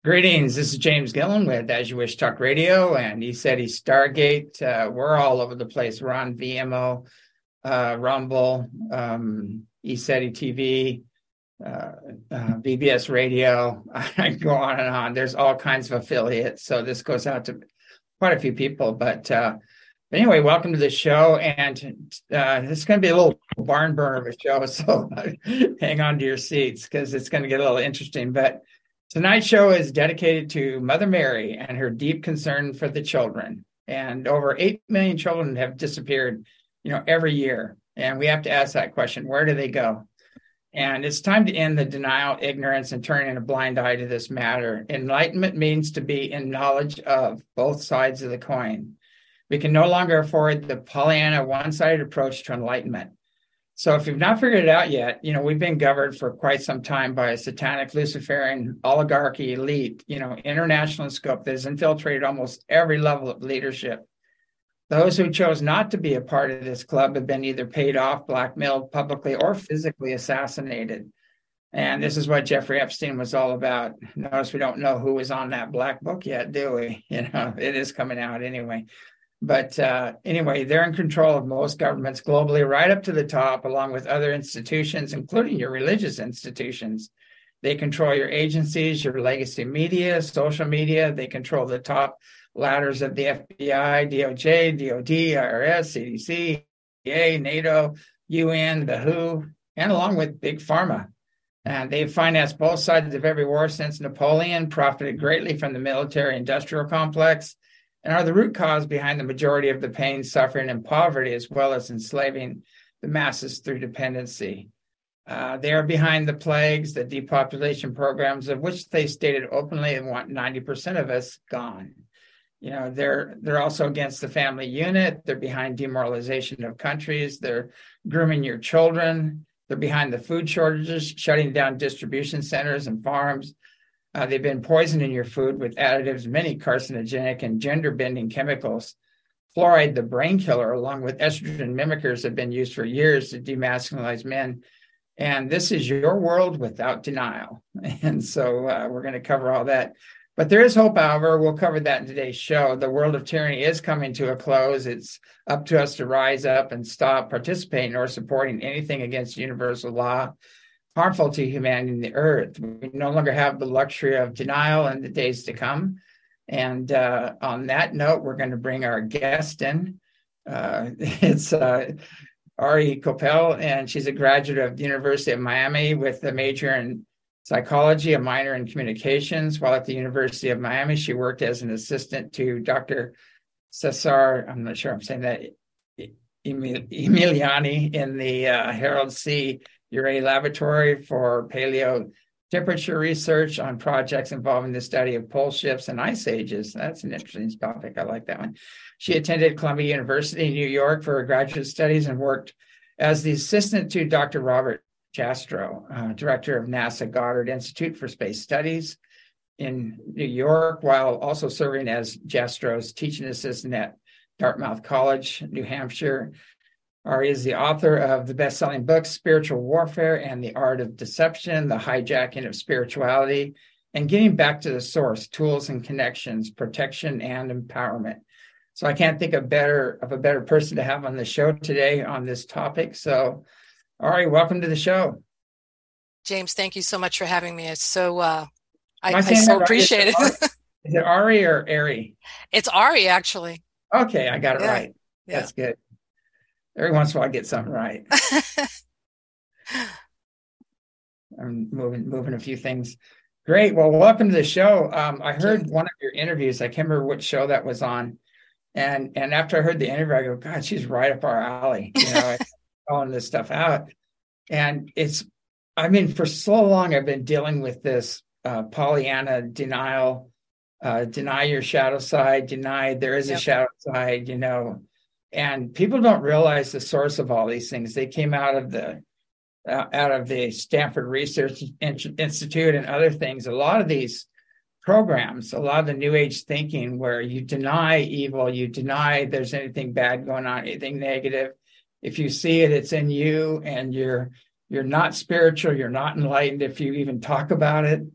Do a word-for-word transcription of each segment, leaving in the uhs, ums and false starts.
Greetings. This is James Gillen with As You Wish Talk Radio and ECETI Stargate. Uh, we're all over the place. We're on V M O, uh, Rumble, um, ECETI T V, uh, uh, B B S Radio. I go on and on. There's all kinds of affiliates. So this goes out to quite a few people. But uh, anyway, welcome to the show. And uh, it's going to be a little barn burner of a show. So hang on to your seats because it's going to get a little interesting. But tonight's show is dedicated to Mother Mary and her deep concern for the children. And over eight million children have disappeared, you know, every year. And we have to ask that question, where do they go? And it's time to end the denial, ignorance, and turning a blind eye to this matter. Enlightenment means to be in knowledge of both sides of the coin. We can no longer afford the Pollyanna one-sided approach to enlightenment. So if you've not figured it out yet, you know, we've been governed for quite some time by a satanic Luciferian oligarchy elite, you know, international scope that has infiltrated almost every level of leadership. Those who chose not to be a part of this club have been either paid off, blackmailed publicly, or physically assassinated. And this is what Jeffrey Epstein was all about. Notice we don't know who was on that black book yet, do we? You know, it is coming out anyway. But uh, anyway, they're in control of most governments globally, right up to the top, along with other institutions, including your religious institutions. They control your agencies, your legacy media, social media. They control the top ladders of the F B I, D O J, D O D, I R S, C D C, E A, NATO, U N, the W H O, and along with Big Pharma. And they've financed both sides of every war since Napoleon, profited greatly from the military-industrial complex, and are the root cause behind the majority of the pain, suffering, and poverty, as well as enslaving the masses through dependency. Uh, they are behind the plagues, the depopulation programs, of which they stated openly and want ninety percent of us gone. You know, they're they're also against the family unit. They're behind demoralization of countries. They're grooming your children. They're behind the food shortages, shutting down distribution centers and farms. Uh, they've been poisoning your food with additives, many carcinogenic and gender-bending chemicals. Fluoride, the brain killer, along with estrogen mimickers, have been used for years to demasculinize men. And this is your world without denial. And so uh, we're going to cover all that. But there is hope, however. We'll cover that in today's show. The world of tyranny is coming to a close. It's up to us to rise up and stop participating or supporting anything against universal law, harmful to humanity and the earth. We no longer have the luxury of denial in the days to come. And uh, on that note, we're going to bring our guest in. Uh, it's uh, Ari Koppel, and she's a graduate of the University of Miami with a major in psychology, a minor in communications. While at the University of Miami, she worked as an assistant to Doctor Cesar, I'm not sure I'm saying that, Emiliani in the uh, Harold C. Urey Laboratory for paleo temperature research on projects involving the study of pole shifts and ice ages. That's an interesting topic. I like that one. She attended Columbia University in New York for her graduate studies and worked as the assistant to Doctor Robert Jastrow, uh, director of NASA Goddard Institute for Space Studies in New York, while also serving as Jastrow's teaching assistant at Dartmouth College, New Hampshire. Ari is the author of the best-selling books, Spiritual Warfare and the Art of Deception, The Hijacking of Spirituality, and Getting Back to the Source, Tools and Connections, Protection and Empowerment. So I can't think of better of a better person to have on the show today on this topic. So, Ari, welcome to the show. James, thank you so much for having me. It's so, uh, I, I, I so appreciate it. Is it Ari or Ari? It's Ari, actually. Okay, I got it yeah. right. Yeah. That's good. Every once in a while, I get something right. I'm moving, moving a few things. Great. Well, welcome to the show. Um, I heard one of your interviews. I can't remember which show that was on. And and after I heard the interview, I go, God, she's right up our alley. You know, calling this stuff out. And it's, I mean, for so long, I've been dealing with this uh, Pollyanna denial, uh, deny your shadow side, deny there is yep. a shadow side, you know. And people don't realize the source of all these things. They came out of the uh, out of the Stanford Research Institute and other things. A lot of these programs, a lot of the New Age thinking, where you deny evil, you deny there's anything bad going on, anything negative. If you see it, it's in you, and you're you're not spiritual, you're not enlightened if you even talk about it. Yep.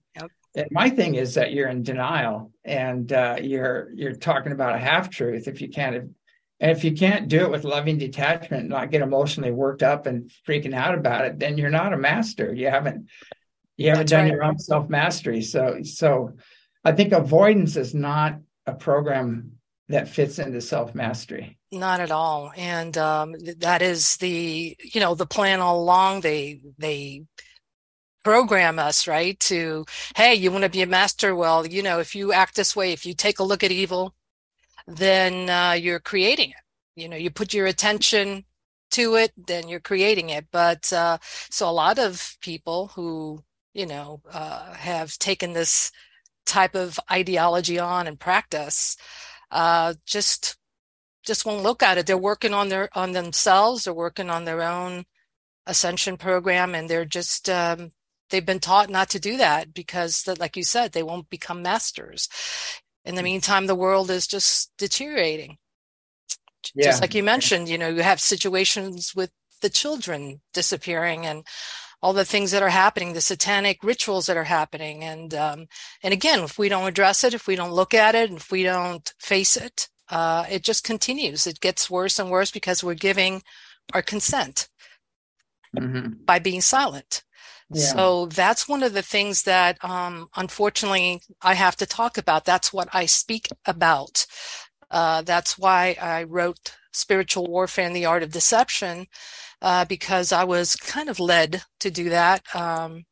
And my thing is that you're in denial, and uh, you're you're talking about a half truth if you can't, and if you can't do it with loving detachment, not get emotionally worked up and freaking out about it, then you're not a master. You haven't you haven't That's done right. your own self mastery. So so, I think avoidance is not a program that fits into self mastery. Not at all. And um, that is the, you know, the plan all along. They, they program us, right? To, hey, you want to be a master? Well, you know, if you act this way, if you take a look at evil, then uh, you're creating it. You know, you put your attention to it, then you're creating it. But uh, so a lot of people who, you know, uh, have taken this type of ideology on and practice, uh, just just won't look at it. They're working on their on themselves. They're working on their own ascension program, and they're just um, they've been taught not to do that because, like you said, they won't become masters. In the meantime, the world is just deteriorating. Yeah. Just like you mentioned, you know, you have situations with the children disappearing and all the things that are happening, the satanic rituals that are happening. And um, and again, if we don't address it, if we don't look at it, if we don't face it, uh, it just continues. It gets worse and worse because we're giving our consent Mm-hmm. by being silent. Yeah. So that's one of the things that, um, unfortunately, I have to talk about. That's what I speak about. Uh, that's why I wrote Spiritual Warfare and the Art of Deception, uh, because I was kind of led to do that um,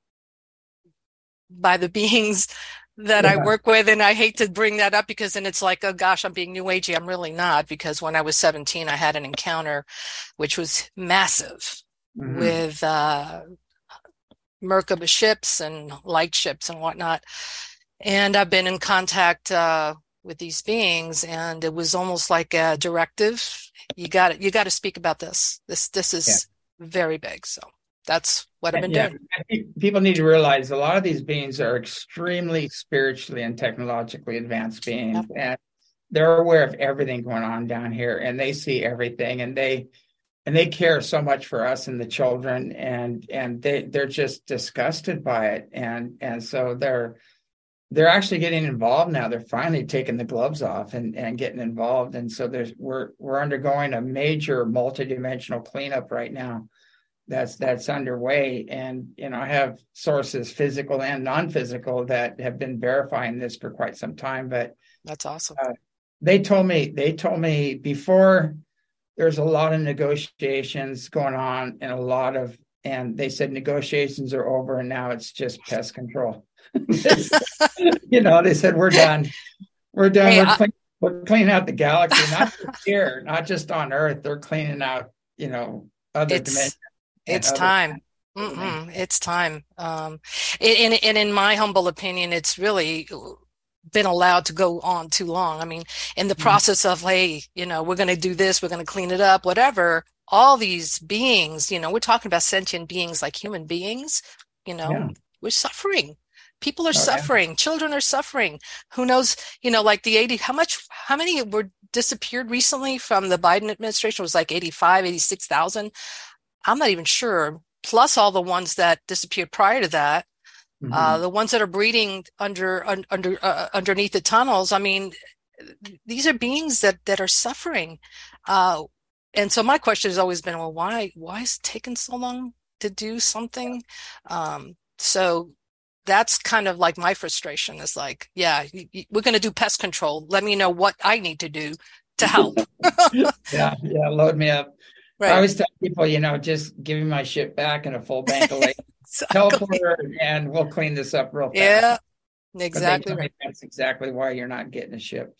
by the beings that Yeah. I work with. And I hate to bring that up because then it's like, oh gosh, I'm being new agey. I'm really not, because when I was seventeen, I had an encounter which was massive mm-hmm. with uh, Merkaba ships and light ships and whatnot. And I've been in contact uh, with these beings, and it was almost like a directive. You got to, you got to speak about this. This, this is yeah. very big. So that's what I've been yeah. doing. I think people need to realize a lot of these beings are extremely spiritually and technologically advanced beings, yep. and they're aware of everything going on down here, and they see everything, and they and they care so much for us and the children, and and they they're just disgusted by it, and and so they're they're actually getting involved now. They're finally taking the gloves off and, and getting involved. And so there's we're we're undergoing a major multidimensional cleanup right now that's that's underway. And you know, I have sources, physical and non-physical, that have been verifying this for quite some time. But that's awesome. Uh, they told me they told me before there's a lot of negotiations going on and a lot of and they said negotiations are over and now it's just pest control. You know, they said we're done. We're done. Hey, we're, I... clean, we're cleaning out the galaxy, not just here, not just on Earth. They're cleaning out, you know, other it's, dimensions. It's time. Mm-mm, it's time. Um, and, and in my humble opinion, it's really been allowed to go on too long. I mean, in the process of, hey, you know, we're going to do this, we're going to clean it up, whatever. All these beings, you know, we're talking about sentient beings like human beings, you know, yeah. we're suffering. People are oh, suffering. Yeah. Children are suffering. Who knows, you know, like the eighty, how much, how many were disappeared recently from the Biden administration? It was like eighty-five, eighty-six thousand. I'm not even sure. Plus all the ones that disappeared prior to that, mm-hmm. uh, the ones that are breeding under, un, under, uh, underneath the tunnels. I mean, these are beings that, that are suffering. Uh, and so my question has always been, well, why, why is it taking so long to do something? Um, so that's kind of like my frustration is like, yeah, we're going to do pest control. Let me know what I need to do to help. yeah. Yeah. Load me up. Right. I always tell people, you know, just give me my shit back in a full bank of lace. Teleporter, and we'll clean this up real fast. Yeah, exactly. Right. That's exactly why you're not getting a ship.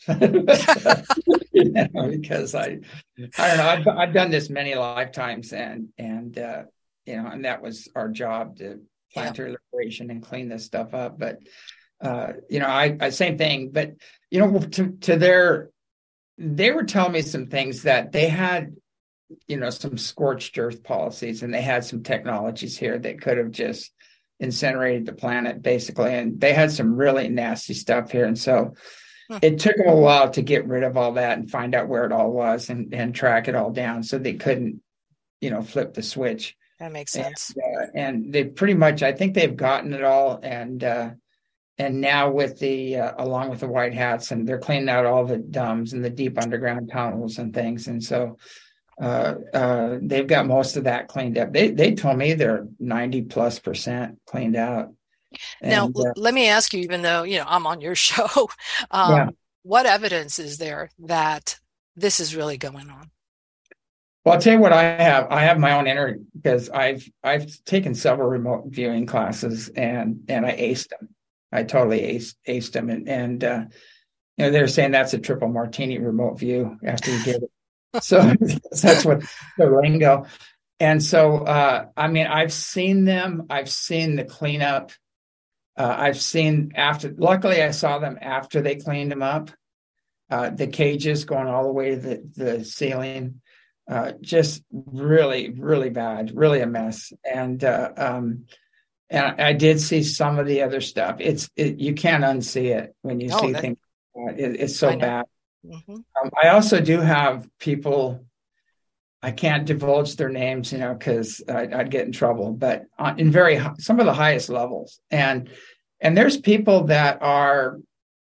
You know, because I, I don't know. I've, I've done this many lifetimes, and and uh, you know, and that was our job, to planetary yeah. liberation and clean this stuff up. But uh, you know, I, I same thing. But you know, to to their, they were telling me some things that they had. You know, some scorched earth policies, and they had some technologies here that could have just incinerated the planet basically. And they had some really nasty stuff here. And so huh. it took them a while to get rid of all that and find out where it all was and, and track it all down. So they couldn't, you know, flip the switch. That makes sense. And, uh, and they pretty much, I think they've gotten it all. And, uh, and now with the uh, along with the white hats, and they're cleaning out all the dumbs and the deep underground tunnels and things. And so uh, uh, they've got most of that cleaned up. They they told me they're ninety plus percent cleaned out. Now, And l- uh, let me ask you, even though, you know, I'm on your show, yeah, um, what evidence is there that this is really going on? well, I'll tell you what I have. I have my own inner because I've I've taken several remote viewing classes and and I aced them. I totally aced aced them, and and uh, you know they're saying that's a triple martini remote view after you get it. So that's what the lingo. And so uh, I mean I've seen them. I've seen the cleanup. Uh, I've seen after. Luckily, I saw them after they cleaned them up. Uh, the cages going all the way to the the ceiling. Uh, just really, really bad, really a mess. And uh, um, and I did see some of the other stuff. It's it, you can't unsee it when you Oh, see that, things. Uh, it, it's I so know. bad. Hmm. Um, I also do have people. I can't divulge their names, you know, because I'd, I'd get in trouble. But on, in very hi- some of the highest levels, and and there's people that are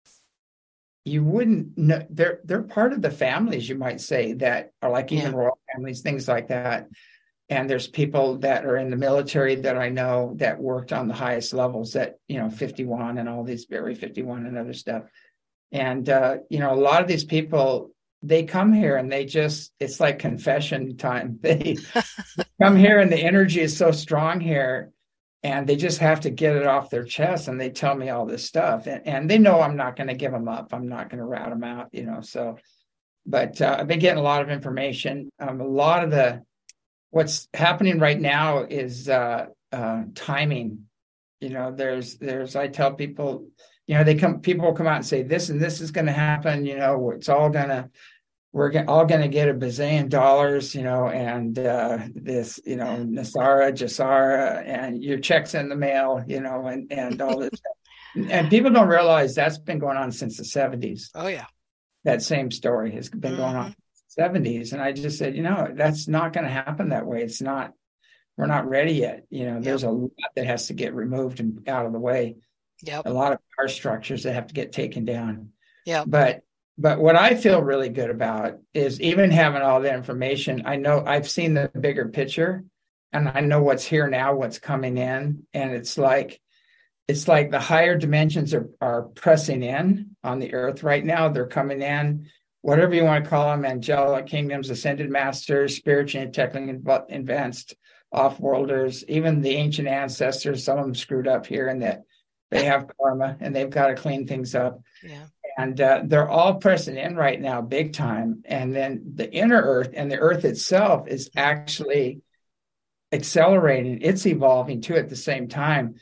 you wouldn't know they're they're part of the families, you might say, that are like Yeah. even royal families, things like that. And there's people that are in the military that I know that worked on the highest levels at, you know, fifty-one and all these Area fifty-one and other stuff. And uh, you know, a lot of these people, they come here and they just it's like confession time. They come here and the energy is so strong here and they just have to get it off their chest, and they tell me all this stuff, and, and they know I'm not going to give them up, I'm not going to rat them out, you know. So but uh, I've been getting a lot of information. Um, a lot of the what's happening right now is uh, uh, timing. You know, there's there's I tell people, you know, they come people will come out and say this and this is going to happen, you know, it's all gonna we're all going to get a bazillion dollars, you know, and uh, this, you know, Nasara, Jasara, and your checks in the mail, you know, and, and all this. And people don't realize that's been going on since the seventies. Oh, yeah. That same story has been going on Hmm. since the seventies. And I just said, you know, that's not going to happen that way. It's not, we're not ready yet. You know, Yep. there's a lot that has to get removed and out of the way, Yep. a lot of power structures that have to get taken down. Yep. But but what I feel really good about is even having all the information. I know I've seen the bigger picture, and I know what's here now, what's coming in, and it's like it's like the higher dimensions are are pressing in on the earth right now. They're coming in, whatever you want to call them, angelic kingdoms, ascended masters, spiritually and technically advanced off-worlders, even the ancient ancestors. Some of them screwed up here, and that they have karma and they've got to clean things up. Yeah. And uh, they're all pressing in right now big time. And then the inner earth and the earth itself is actually accelerating. It's evolving too at the same time.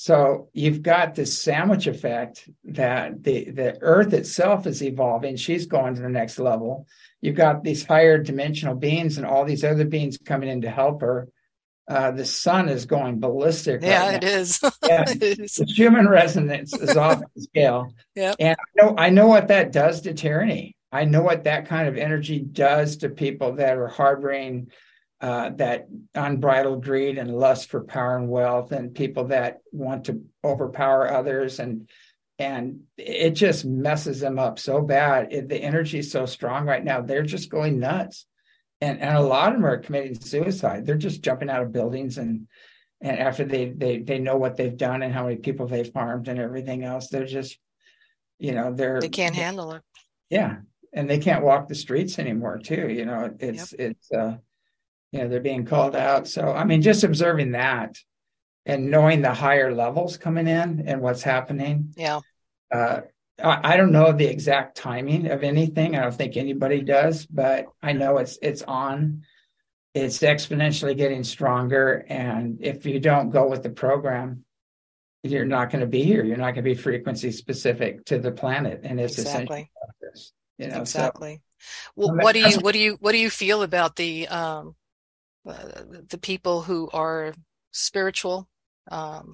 So you've got this sandwich effect that the, the earth itself is evolving. She's going to the next level. You've got these higher dimensional beings and all these other beings coming in to help her. Uh, the sun is going ballistic Yeah, right now. it is. Yeah, It is. the human resonance is off the scale. Yep. And I know, I know what that does to tyranny. I know what that kind of energy does to people that are harboring uh, that unbridled greed and lust for power and wealth, and people that want to overpower others. And and it just messes them up so bad. It, the energy is so strong right now. They're just going nuts. And, and a lot of them are committing suicide. They're just jumping out of buildings, and and after they they they know what they've done and how many people they've harmed and everything else, they're just, you know, they're They can't handle it. yeah, and they can't walk the streets anymore too. You know, Yep. it's it's uh, you know, they're being called out. So I mean, just observing that and knowing the higher levels coming in and what's happening. Yeah. Uh, I, I don't know the exact timing of anything. I don't think anybody does, but I know it's it's on. It's exponentially getting stronger, and if you don't go with the program, you're not going to be here. You're not going to be frequency specific to the planet, and it's essential Exactly. process. You know, so Exactly. Well, um, what do that's you what do you what do you feel about the um uh, the people who are spiritual, um,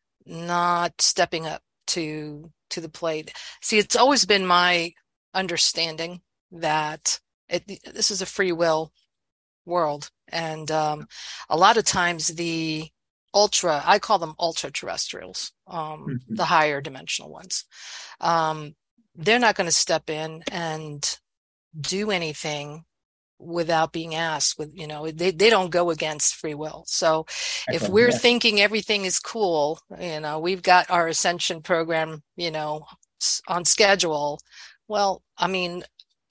not stepping up to to the plate? See, it's always been my understanding that it, this is a free will world, and um, a lot of times the ultra, I call them ultra terrestrials, um, Mhm. the higher dimensional ones. Um, they're not going to step in and do anything without being asked. With, you know, they, they don't go against free will. So if Exactly. we're Yeah. thinking everything is cool, you know, we've got our ascension program, you know, on schedule. Well, I mean,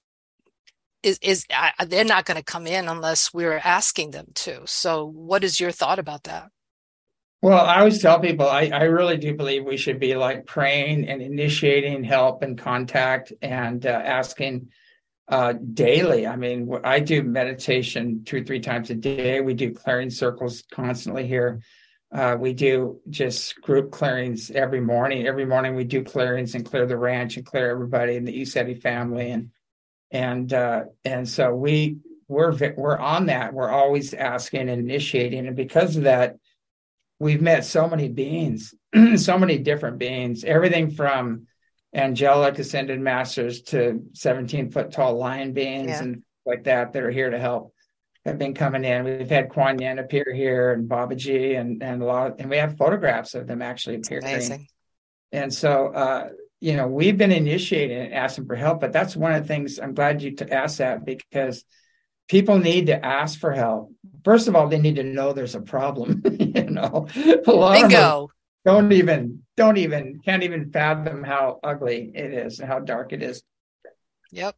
is, is I, they're not going to come in unless we're asking them to. So what is your thought about that? Well, I always tell people I, I really do believe we should be like praying and initiating help and contact and uh, asking uh, daily. I mean, I do meditation two or three times a day. We do clearing circles constantly here. Uh, we do just group clearings every morning. Every morning we do clearings and clear the ranch and clear everybody in the Isetti family. And and uh, and so we we're we're on that. We're always asking and initiating, and because of that, we've met so many beings, so many different beings, everything from angelic ascended masters to seventeen foot tall lion beings Yeah, and like that that are here to help. Have been coming in. We've had Kuan Yin appear here and Babaji and and a lot, and we have photographs of them actually it's appearing. amazing. And so, uh, you know, we've been initiating and asking for help, but that's one of the things I'm glad you to ask that because people need to ask for help. First of all, they need to know there's a problem. You know, a lot of them are, Bingo. don't even, don't even, can't even fathom how ugly it is and how dark it is. Yep.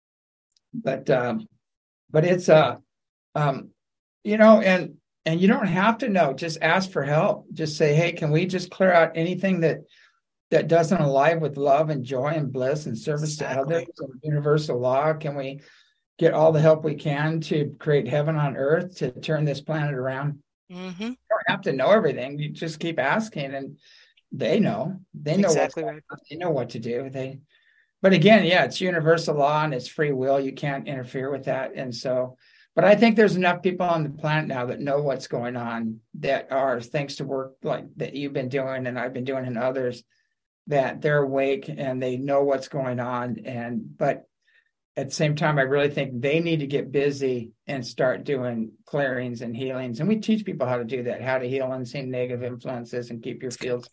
But, um, but it's, uh, um, you know, and, and you don't have to know, just ask for help. Just say, hey, can we just clear out anything that, that doesn't align with love and joy and bliss and service to others Exactly. and universal law? Can we get all the help we can to create heaven on earth, to turn this planet around? Mm-hmm. You don't have to know everything. You just keep asking, and they know. They know what's Exactly going right. on. They know what to do. They, but again, yeah, it's universal law and it's free will. You can't interfere with that. And so, but I think there's enough people on the planet now that know what's going on, that are, thanks to work like that you've been doing and I've been doing and others, that they're awake and they know what's going on. And but at the same time, I really think they need to get busy and start doing clearings and healings. And we teach people how to do that, how to heal unseen negative influences and keep your fields.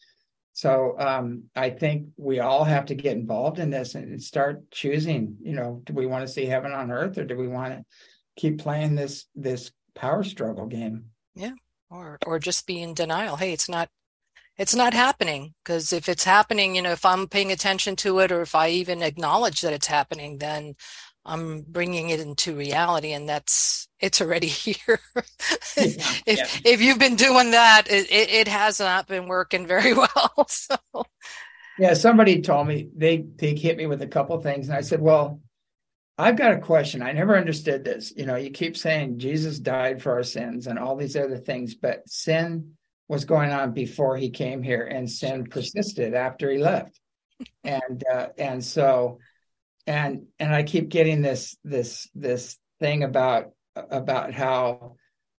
So um, I think we all have to get involved in this and start choosing, you know, do we want to see heaven on earth, or do we want to keep playing this this power struggle game? Yeah. Or or just be in denial. Hey, it's not it's not happening. Because if it's happening, you know, if I'm paying attention to it, or if I even acknowledge that it's happening, then I'm bringing it into reality, and that's it's already here. Yeah, if yeah. if you've been doing that, it, it, it has not been working very well. So Yeah, somebody told me, they they hit me with a couple things, and I said, well, I've got a question. I never understood this. You know, you keep saying Jesus died for our sins and all these other things, but sin was going on before he came here, and sin persisted after he left. And uh, and so and and I keep getting this this this thing about about how,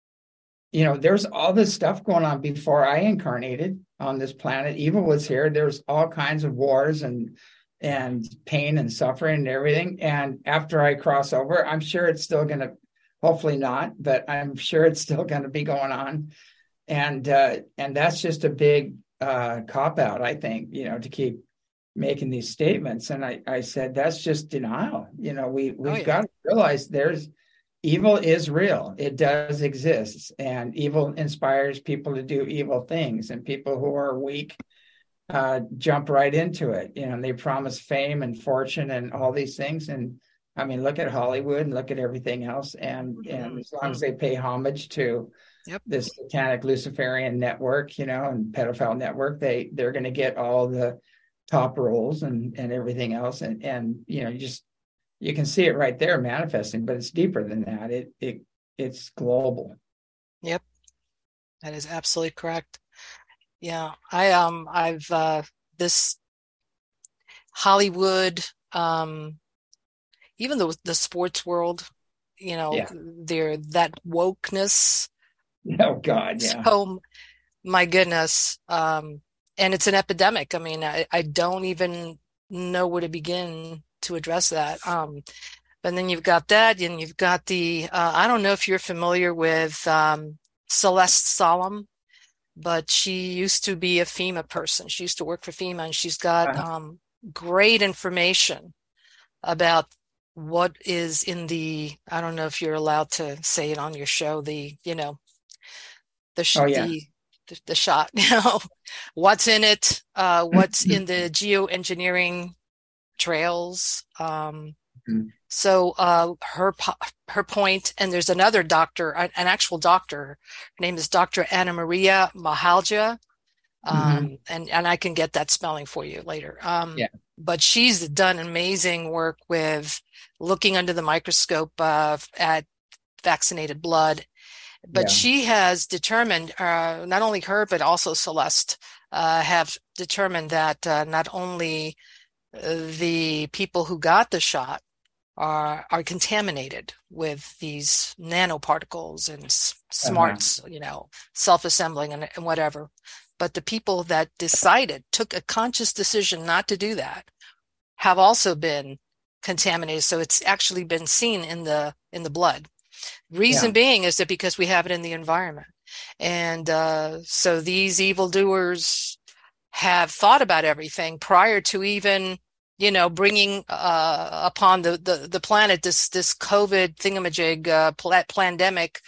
you know, there's all this stuff going on before I incarnated on this planet. Evil was here. There's all kinds of wars and and pain and suffering and everything. And after I cross over, I'm sure it's still going to, hopefully not, but I'm sure it's still going to be going on. And uh, and that's just a big uh, cop out, I think, you know, to keep making these statements. And I, I said, that's just denial. You know, we, oh we've yeah. got to realize there's, evil is real. It does exist. And evil inspires people to do evil things. And people who are weak uh, jump right into it. You know, and they promise fame and fortune and all these things. And I mean, look at Hollywood and look at everything else. And, Mm-hmm. and as long as they pay homage to Yep. this satanic Luciferian network, you know, and pedophile network, they, they're going to get all the top roles and, and everything else. And, and, you know, you just, you can see it right there manifesting, but it's deeper than that. It, it, it's global. Yep. That is absolutely correct. Yeah. I, um, I've, uh, this Hollywood, um, even the, the sports world, you know, Yeah. they're that wokeness. Oh God. Yeah. So my goodness. Um, and it's an epidemic. I mean, I, I don't even know where to begin to address that. Um, but then you've got that, and you've got the, uh, I don't know if you're familiar with um, Celeste Solum. but she used to be a FEMA person. She used to work for FEMA, and she's got Uh, um, great information about what is in the, I don't know if you're allowed to say it on your show, the, you know, the, sh- oh yeah. the, the, the shot, you know, what's in it, uh, what's in the geoengineering trails. Um, Mhm. so uh, her her point, and there's another doctor, an actual doctor. Her name is Doctor Anna Maria Mahalja, Mhm. um, and and I can get that spelling for you later. Um, Yeah. but she's done amazing work with looking under the microscope uh, at vaccinated blood. But Yeah. she has determined, uh, not only her but also Celeste uh, have determined that uh, not only the people who got the shot are are contaminated with these nanoparticles and Uh-huh. smarts, you know, self-assembling and, and whatever. But the people that decided, took a conscious decision not to do that, have also been contaminated. So it's actually been seen in the in the blood. Reason Yeah. being is that because we have it in the environment. And uh, so these evildoers have thought about everything prior to even, you know, bringing uh, upon the, the, the planet this this COVID thingamajig, uh, pandemic,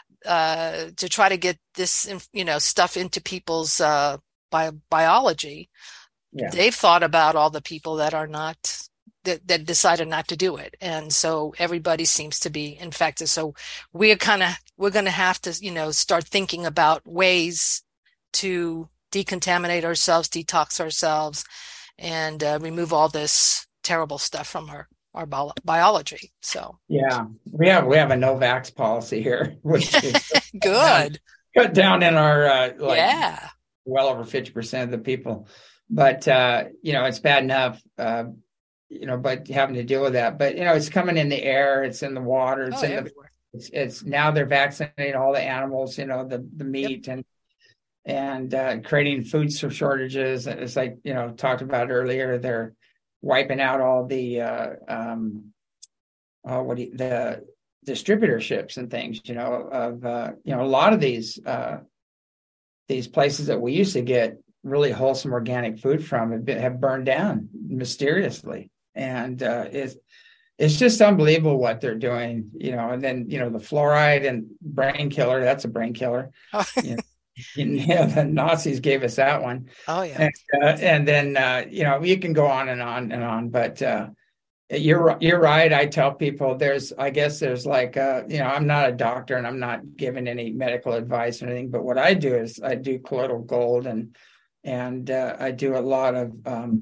uh, to try to get this, you know, stuff into people's uh, bi- biology. Yeah. They've thought about all the people that are not that, that decided not to do it, and so everybody seems to be infected. So we're kind of we're going to have to, you know, start thinking about ways to decontaminate ourselves, detox ourselves, and uh, remove all this terrible stuff from our our bio- biology. So Yeah. We have we have a no vax policy here, which is cut down good. cut down in our uh, like Yeah. well over fifty percent of the people. But uh, you know, it's bad enough uh, you know, but having to deal with that. But you know, it's coming in the air, it's in the water, Oh, it's in the everywhere. it's, it's now they're vaccinating all the animals, you know, the the Yep. meat and and uh, creating food shortages. It's like, you know, talked about earlier, they're wiping out all the uh, um, uh, what do you, the distributorships and things, you know, of uh, you know, a lot of these uh, these places that we used to get really wholesome organic food from have, been, have burned down mysteriously, and uh, it's it's just unbelievable what they're doing, you know. And then, you know, the fluoride and brain killer, that's a brain killer. Oh, You know, yeah, the Nazis gave us that one. oh yeah. And uh, and then uh, you know, you can go on and on and on, but uh, you're you're right. I tell people there's, I guess there's like, uh, you know, I'm not a doctor and I'm not giving any medical advice or anything, but what I do is I do colloidal gold, and and uh, I do a lot of um,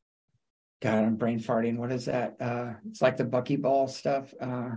God, I'm brain farting. What is that? Uh, it's like the buckyball stuff. Uh,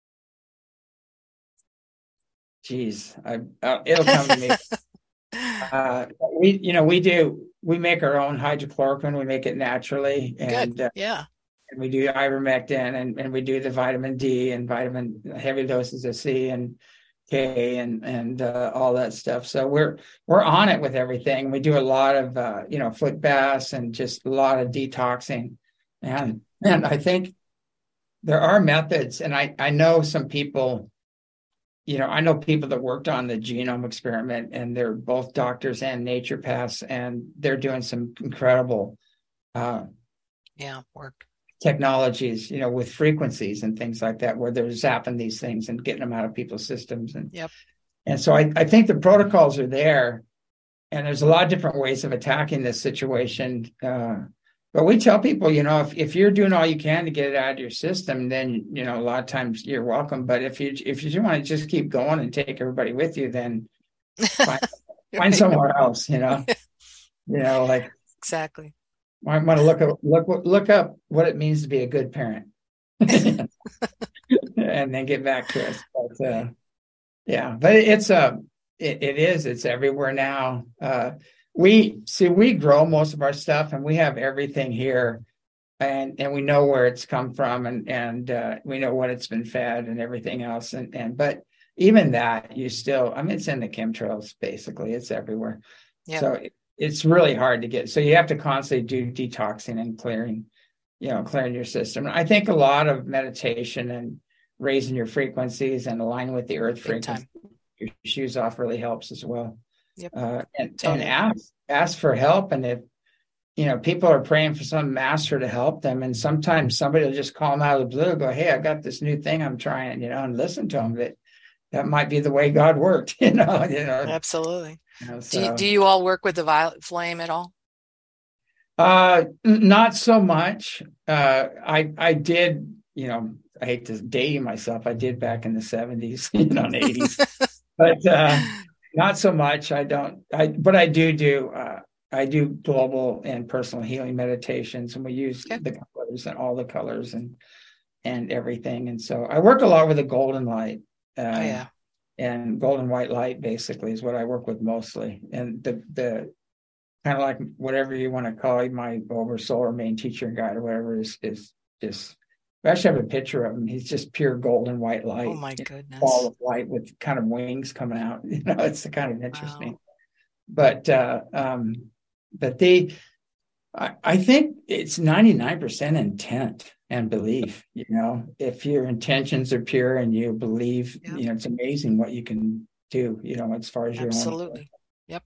geez, I uh, it'll come to me. Uh, we, you know, we do, we make our own hydrochloroquine. We make it naturally, Good. and uh, Yeah. and we do ivermectin, and, and we do the vitamin D and vitamin heavy doses of C and K and and uh, all that stuff. So we're we're on it with everything. We do a lot of uh, you know, foot baths and just a lot of detoxing, and and I think there are methods, and I I know some people. You know, I know people that worked on the genome experiment, and they're both doctors and naturopaths, and they're doing some incredible uh, Yeah. Work. technologies, you know, with frequencies and things like that, where they're zapping these things and getting them out of people's systems. And Yep. and so I, I think the protocols are there, and there's a lot of different ways of attacking this situation. Uh, but we tell people, you know, if, if you're doing all you can to get it out of your system, then, you know, a lot of times you're welcome. But if you if you just want to just keep going and take everybody with you, then find, find somewhere else, you know, you know, like Exactly. I want to look up look look up what it means to be a good parent, and then get back to us. But uh, yeah, but it's a uh, it, it is it's everywhere now. Uh, we see we grow most of our stuff, and we have everything here, and and we know where it's come from, and and uh, we know what it's been fed and everything else, and and but even that, you still, I mean, it's in the chemtrails, basically. It's everywhere. Yep. So it, it's really hard to get. So you have to constantly do detoxing and clearing, you know, clearing your system. I think a lot of meditation and raising your frequencies and aligning with the earth Big frequency, time. your shoes off, really helps as well. Yep. uh, and, Totally. and ask, ask for help. And if, you know, people are praying for some master to help them, and sometimes somebody will just call them out of the blue, go, hey, I got this new thing I'm trying, you know, and listen to them. That that might be the way God worked, you know, you know. Absolutely. You know, Do you, so do you all work with the violet flame at all? uh not so much. Uh I I did, you know, I hate to date myself. I did back in the seventies, you know, and eighties. But uh not so much. I don't I but I do do uh I do global and personal healing meditations, and we use Okay. the colors and all the colors and and everything. And so I work a lot with the golden light. Oh Uh yeah. and golden white light basically is what I work with mostly. And the the kind of like whatever you want to call it, my oversoul or main teacher and guide or whatever is is just. I actually have a picture of him. He's just pure golden white Oh light, my ball goodness. of light with kind of wings coming out. You know, it's kind of Wow. interesting. But uh, um, but they, I, I think it's ninety-nine percent intent and belief. You know, if your intentions are pure and you believe, Yep. you know, it's amazing what you can do. You know, as far as your own. Absolutely. Yep.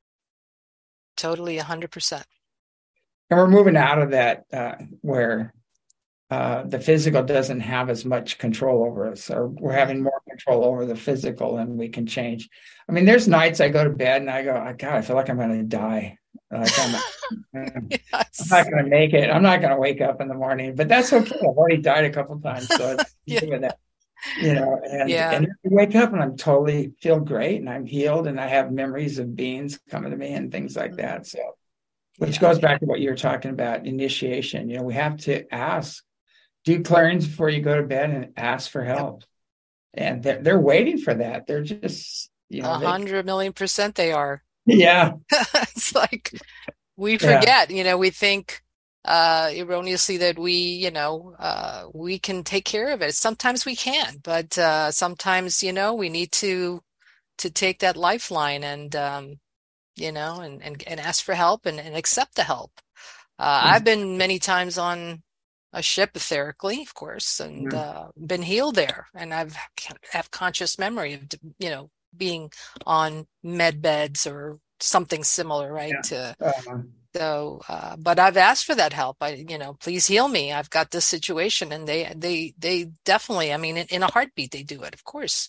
Totally, one hundred percent. And we're moving out of that uh, where uh, the physical doesn't have as much control over us, or we're having more control over the physical, and we can change. I mean, there's nights I go to bed and I go, "Oh, God, I feel like I'm going to die. Like I'm, I'm not Yes. going to make it. I'm not going to wake up in the morning." But that's okay. I've already died a couple of times, so Yeah. with that, you know. And Yeah. and I wake up and I'm totally feel great, and I'm healed, and I have memories of beings coming to me and things like that. So, which Yeah. goes back to what you were talking about, initiation. You know, we have to ask, do clearings before you go to bed, and ask for Yep. help. And they're, they're waiting for that. They're just, you know, A they, hundred million percent they are. yeah, It's like we yeah. forget, you know, we think uh erroneously that we, you know, uh we can take care of it. Sometimes we can, but uh sometimes, you know, we need to to take that lifeline and um, you know, and and, and ask for help and, and accept the help. Uh, I've been many times on a ship etherically, of course, and uh, been healed there. And I've have conscious memory of, you know, being on med beds or something similar, right? To Yeah. Um, so, uh, but I've asked for that help. I, you know, please heal me. I've got this situation, and they they they definitely. I mean, in, in a heartbeat, they do it, of course.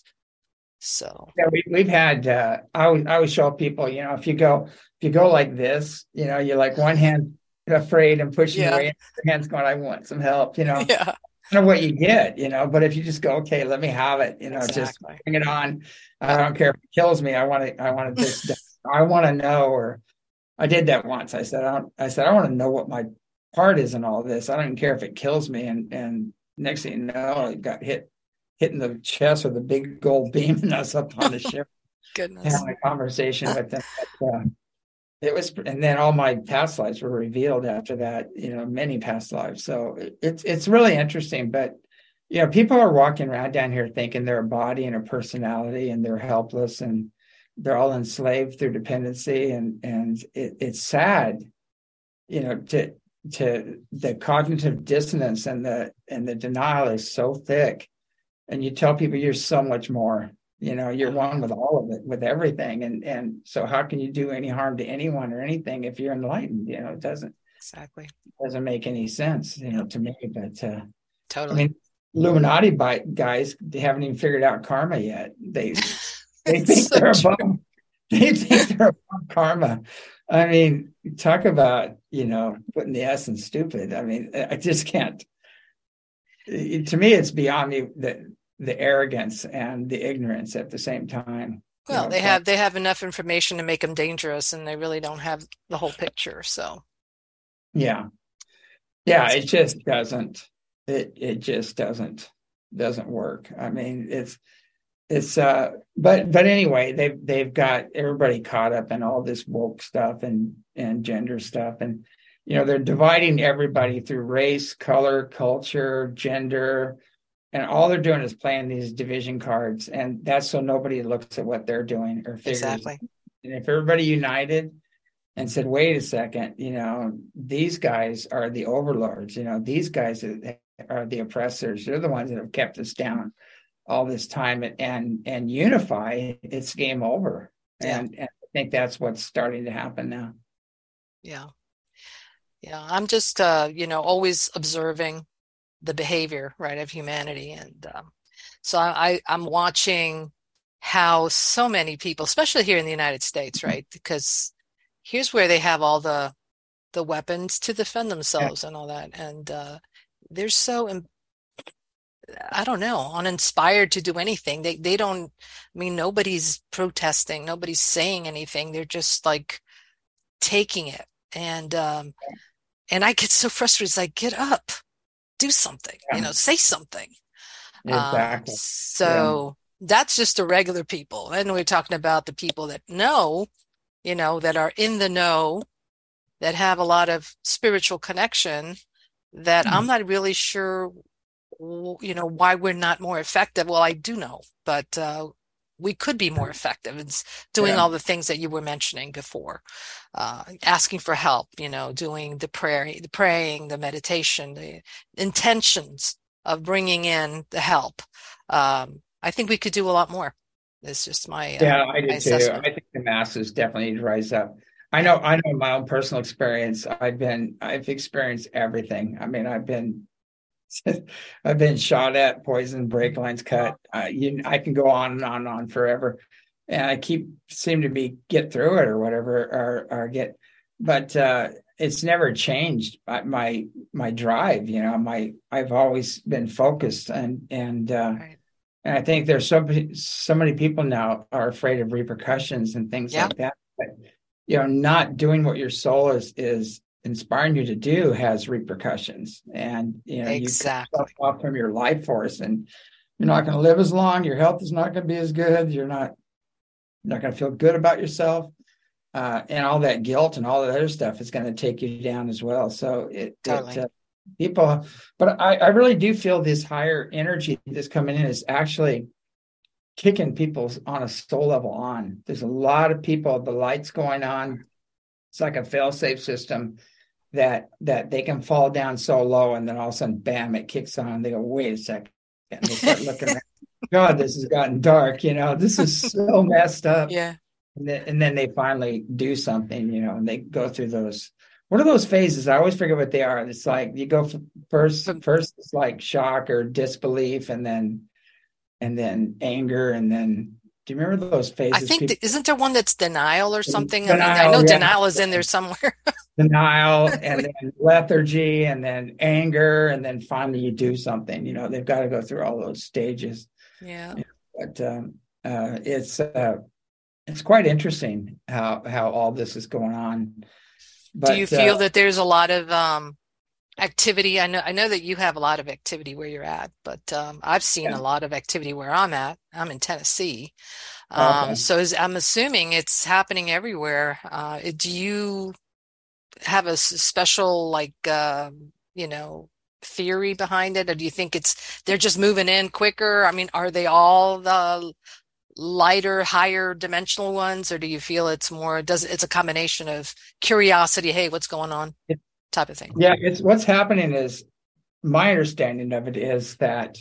So yeah, we, we've had, uh, I always, I always show people, you know, if you go, if you go like this, you know, you're like one hand afraid and pushing yeah, away, and your hand's going, I want some help, you know, yeah, kind of what you get, you know. But if you just go, okay, let me have it, you know, just exactly. bring it on. I Yep. don't care if it kills me. I want to, I want this done. I want to know, or I did that once. I said, I don't, I said, I want to know what my part is in all this. I don't even care if it kills me. And, and next thing you know, it got hit, hit in the chest with a big gold beam, and us up on the ship Goodness. having a conversation with them. But, uh, it was, and then all my past lives were revealed after that, you know, many past lives. So it, it's, it's really interesting. But, you know, people are walking around down here thinking they're a body and a personality, and they're helpless, and they're all enslaved through dependency. And, and it, it's sad, you know, to, to the cognitive dissonance and the, and the denial is so thick. And you tell people you're so much more. You know, you're Oh, one yeah. with all of it, with everything. And and so how can you do any harm to anyone or anything if you're enlightened? You know, it doesn't Exactly. doesn't make any sense, you know, Yep. to me. But uh, I Totally. mean, Illuminati guys, they haven't even figured out karma yet. They they It's think so they're true. above they think they're above karma. I mean, talk about, you know, putting the S in stupid. I mean, I just can't. It, to me, it's beyond me that the arrogance and the ignorance at the same time. You Well, know, they trying, have they have enough information to make them dangerous, and they really don't have the whole picture. So yeah, yeah, it's it just doesn't. It it just doesn't doesn't work. I mean, it's it's uh, but but anyway, they've they've got everybody caught up in all this woke stuff and and gender stuff, and you know they're dividing everybody through race, color, culture, gender. And all they're doing is playing these division cards. And that's so nobody looks at what they're doing or figures. exactly. And if everybody united and said, wait a second, you know, these guys are the overlords, you know, these guys are the oppressors. They're the ones that have kept us down all this time, and and, and unify, it's game over. Yeah. And, and think that's what's starting to happen now. Yeah. Yeah. I'm just, uh, you know, always observing the behavior, right, of humanity. And um, so I, I'm watching how so many people, especially here in the United States, right, because here's where they have all the the weapons to defend Yeah. themselves and all that. And uh, they're so, I don't know, uninspired to do anything. They they don't, I mean, nobody's protesting, nobody's saying anything. They're just like taking it. And um, and I get so frustrated. It's like, get up, do something, you Yeah. know, say something. Um, Exactly. Yeah. so that's just the regular people. And we're talking about the people that know, you know, that are in the know, that have a lot of spiritual connection, that I'm Mm. not really sure, you know, why we're not more effective. Well, I do know, but uh, we could be more effective in doing Yeah. all the things that you were mentioning before, uh, asking for help, you know, doing the prayer, the praying, the meditation, the intentions of bringing in the help. Um, I think we could do a lot more. It's just my uh, Yeah, I my do too. assessment. I think the masses definitely need to rise up. I Yeah. know, I know my own personal experience. I've been, I've experienced everything. I mean, I've been, I've been shot at, poisoned, brake lines cut. Uh, you, I can go on and on and on forever, and I keep seem to be get through it or whatever, or or get, but uh, it's never changed my my my drive. You know, my I've always been focused, and and uh, Right. and I think there's so so many people now are afraid of repercussions and things Yeah. like that. But you know, not doing what your soul is is inspiring you to do has repercussions, and you know, you cut yourself Exactly. off from your life force, and you're not going to live as long. Your health is not going to be as good. You're not you're not going to feel good about yourself, uh, and all that guilt and all that other stuff is going to take you down as well. So it it Totally. uh, people, but I I really do feel this higher energy that's coming in is actually kicking people on a soul level on. There's a lot of people, the lights going on. It's like a fail-safe system that that they can fall down so low, and then all of a sudden, bam, it kicks on. They go, wait a second. And they start looking around. God, this has gotten dark, you know, this is so messed up. Yeah. And then, and then they finally do something, you know, and they go through those. What are those phases? I always forget what they are. It's like you go first, But first it's like shock or disbelief, and then and then anger, and then do you remember those I phases? think People that, isn't there one that's denial or something? I mean, I denial, know yeah, denial is in there somewhere. denial, and We- then lethargy, and then anger, and then finally you do something. You know, they've got to go through all those stages. Yeah. But um, uh, it's uh, it's quite interesting how how all this is going on. Do you But uh, feel that there's a lot of um, activity? I know I know that you have a lot of activity where you're at, but um, I've seen yeah, a lot of activity where I'm at. I'm in Tennessee. Um, okay. so is, I'm assuming it's happening everywhere. Uh, do you have a s- special like uh, you know, theory behind it, or do you think it's they're just moving in quicker? I mean, are they all the lighter, higher dimensional ones, or do you feel it's more does it's a combination of curiosity, hey, what's going on, It, type of thing? yeah, it's what's happening is my understanding of it is that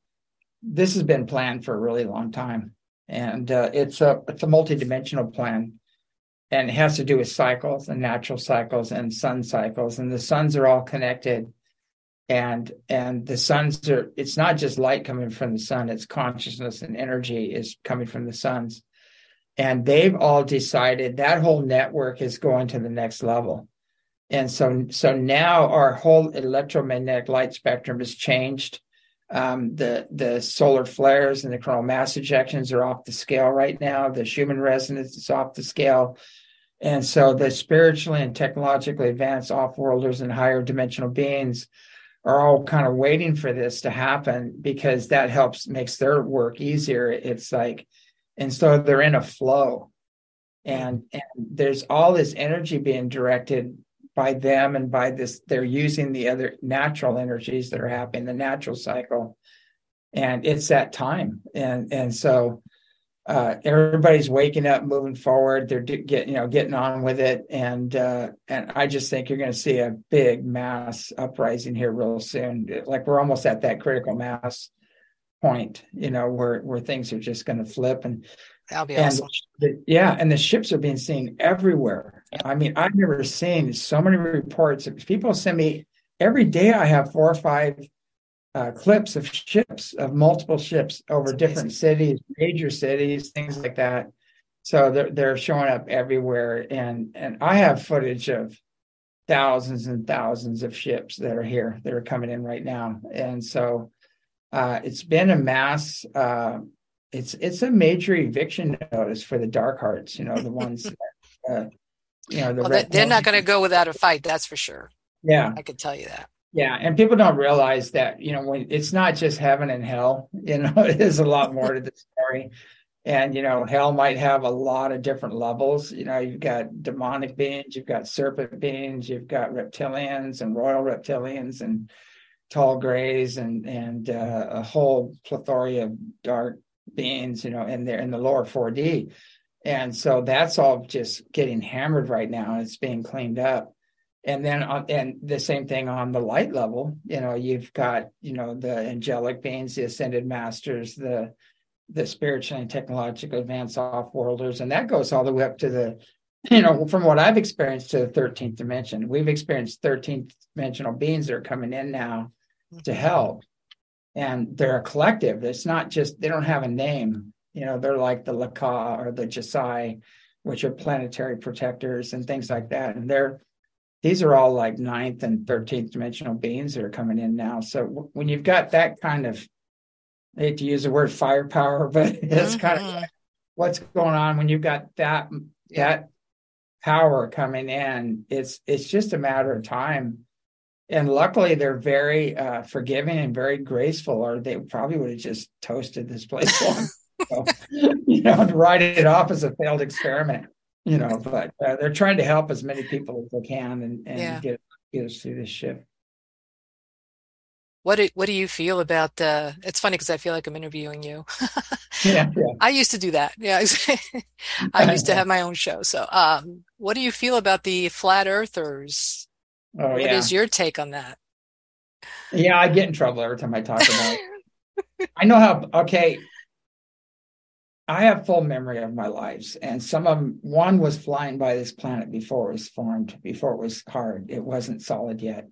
this has been planned for a really long time, and uh, it's a it's a multidimensional plan, and it has to do with cycles and natural cycles and sun cycles, and the suns are all connected, and and the suns are it's not just light coming from the sun, it's consciousness and energy is coming from the suns, and they've all decided that whole network is going to the next level. And so so now our whole electromagnetic light spectrum has changed. Um, the the solar flares and the coronal mass ejections are off the scale right now. The Schumann resonance is off the scale. And so the spiritually and technologically advanced off-worlders and higher dimensional beings are all kind of waiting for this to happen, because that helps makes their work easier. It's like, and so they're in a flow, Mm. and and there's all this energy being directed by them, and by this they're using the other natural energies that are happening, the natural cycle, and it's that time, and and so uh, everybody's waking up, moving forward. They're getting, you know, getting on with it, and uh, and I just think you're going to see a big mass uprising here real soon. Like we're almost at that critical mass point, you know, where where things are just going to flip. And That'll be And awesome. the, yeah, and the ships are being seen everywhere. I mean, I've never seen so many reports. People send me every day. I have four or five uh, clips of ships, of multiple ships over different cities, major cities, things like that. So they're they're showing up everywhere, and and I have footage of thousands and thousands of ships that are here that are coming in right now, and so uh, it's been a mass. Uh, it's it's a major eviction notice for the dark hearts. You know, the ones, that, uh, you know, the Well, they- they're not reptilians. going to go without a fight. That's for sure. Yeah, I can tell you that. yeah, and people don't realize that. You know, when it's not just heaven and hell. You know, it is a lot more to the story. And, you know, hell might have a lot of different levels. You know, you've got demonic beings, you've got serpent beings, you've got reptilians and royal reptilians and tall grays and and uh, a whole plethora of dark beings, you know, in there in the lower four D. And so that's all just getting hammered right now. It's being cleaned up. And then on, and the same thing on the light level, you know, you've got, you know, the angelic beings, the ascended masters, the the spiritual and technological advanced off-worlders, and that goes all the way up to the, you know, from what I've experienced, to the thirteenth dimension. We've experienced thirteenth dimensional beings that are coming in now to help, and they're a collective. It's not just, they don't have a name, you know, they're like the Laka or the Jasai, which are planetary protectors and things like that, and they're these are all like ninth and thirteenth dimensional beings that are coming in now. So w- when you've got that kind of, I hate to use the word firepower, but it's kind of Mm-hmm. what's going on when you've got that Yeah. that power coming in. It's it's just a matter of time. And luckily, they're very uh, forgiving and very graceful, or they probably would have just toasted this place long ago, you know, and write it off as a failed experiment, you know. But uh, they're trying to help as many people as they can and, and Yeah. get get us through this shift. What do, what do you feel about uh it's funny because I feel like I'm interviewing you. Yeah, I used to do that. Yeah. I yeah. used to have my own show. So, um, what do you feel about the flat earthers? Oh, What yeah. is your take on that? Yeah, I get in trouble every time I talk about it. I know how, okay, I have full memory of my lives, and some of them, one was flying by this planet before it was formed, before it was hard. It wasn't solid yet.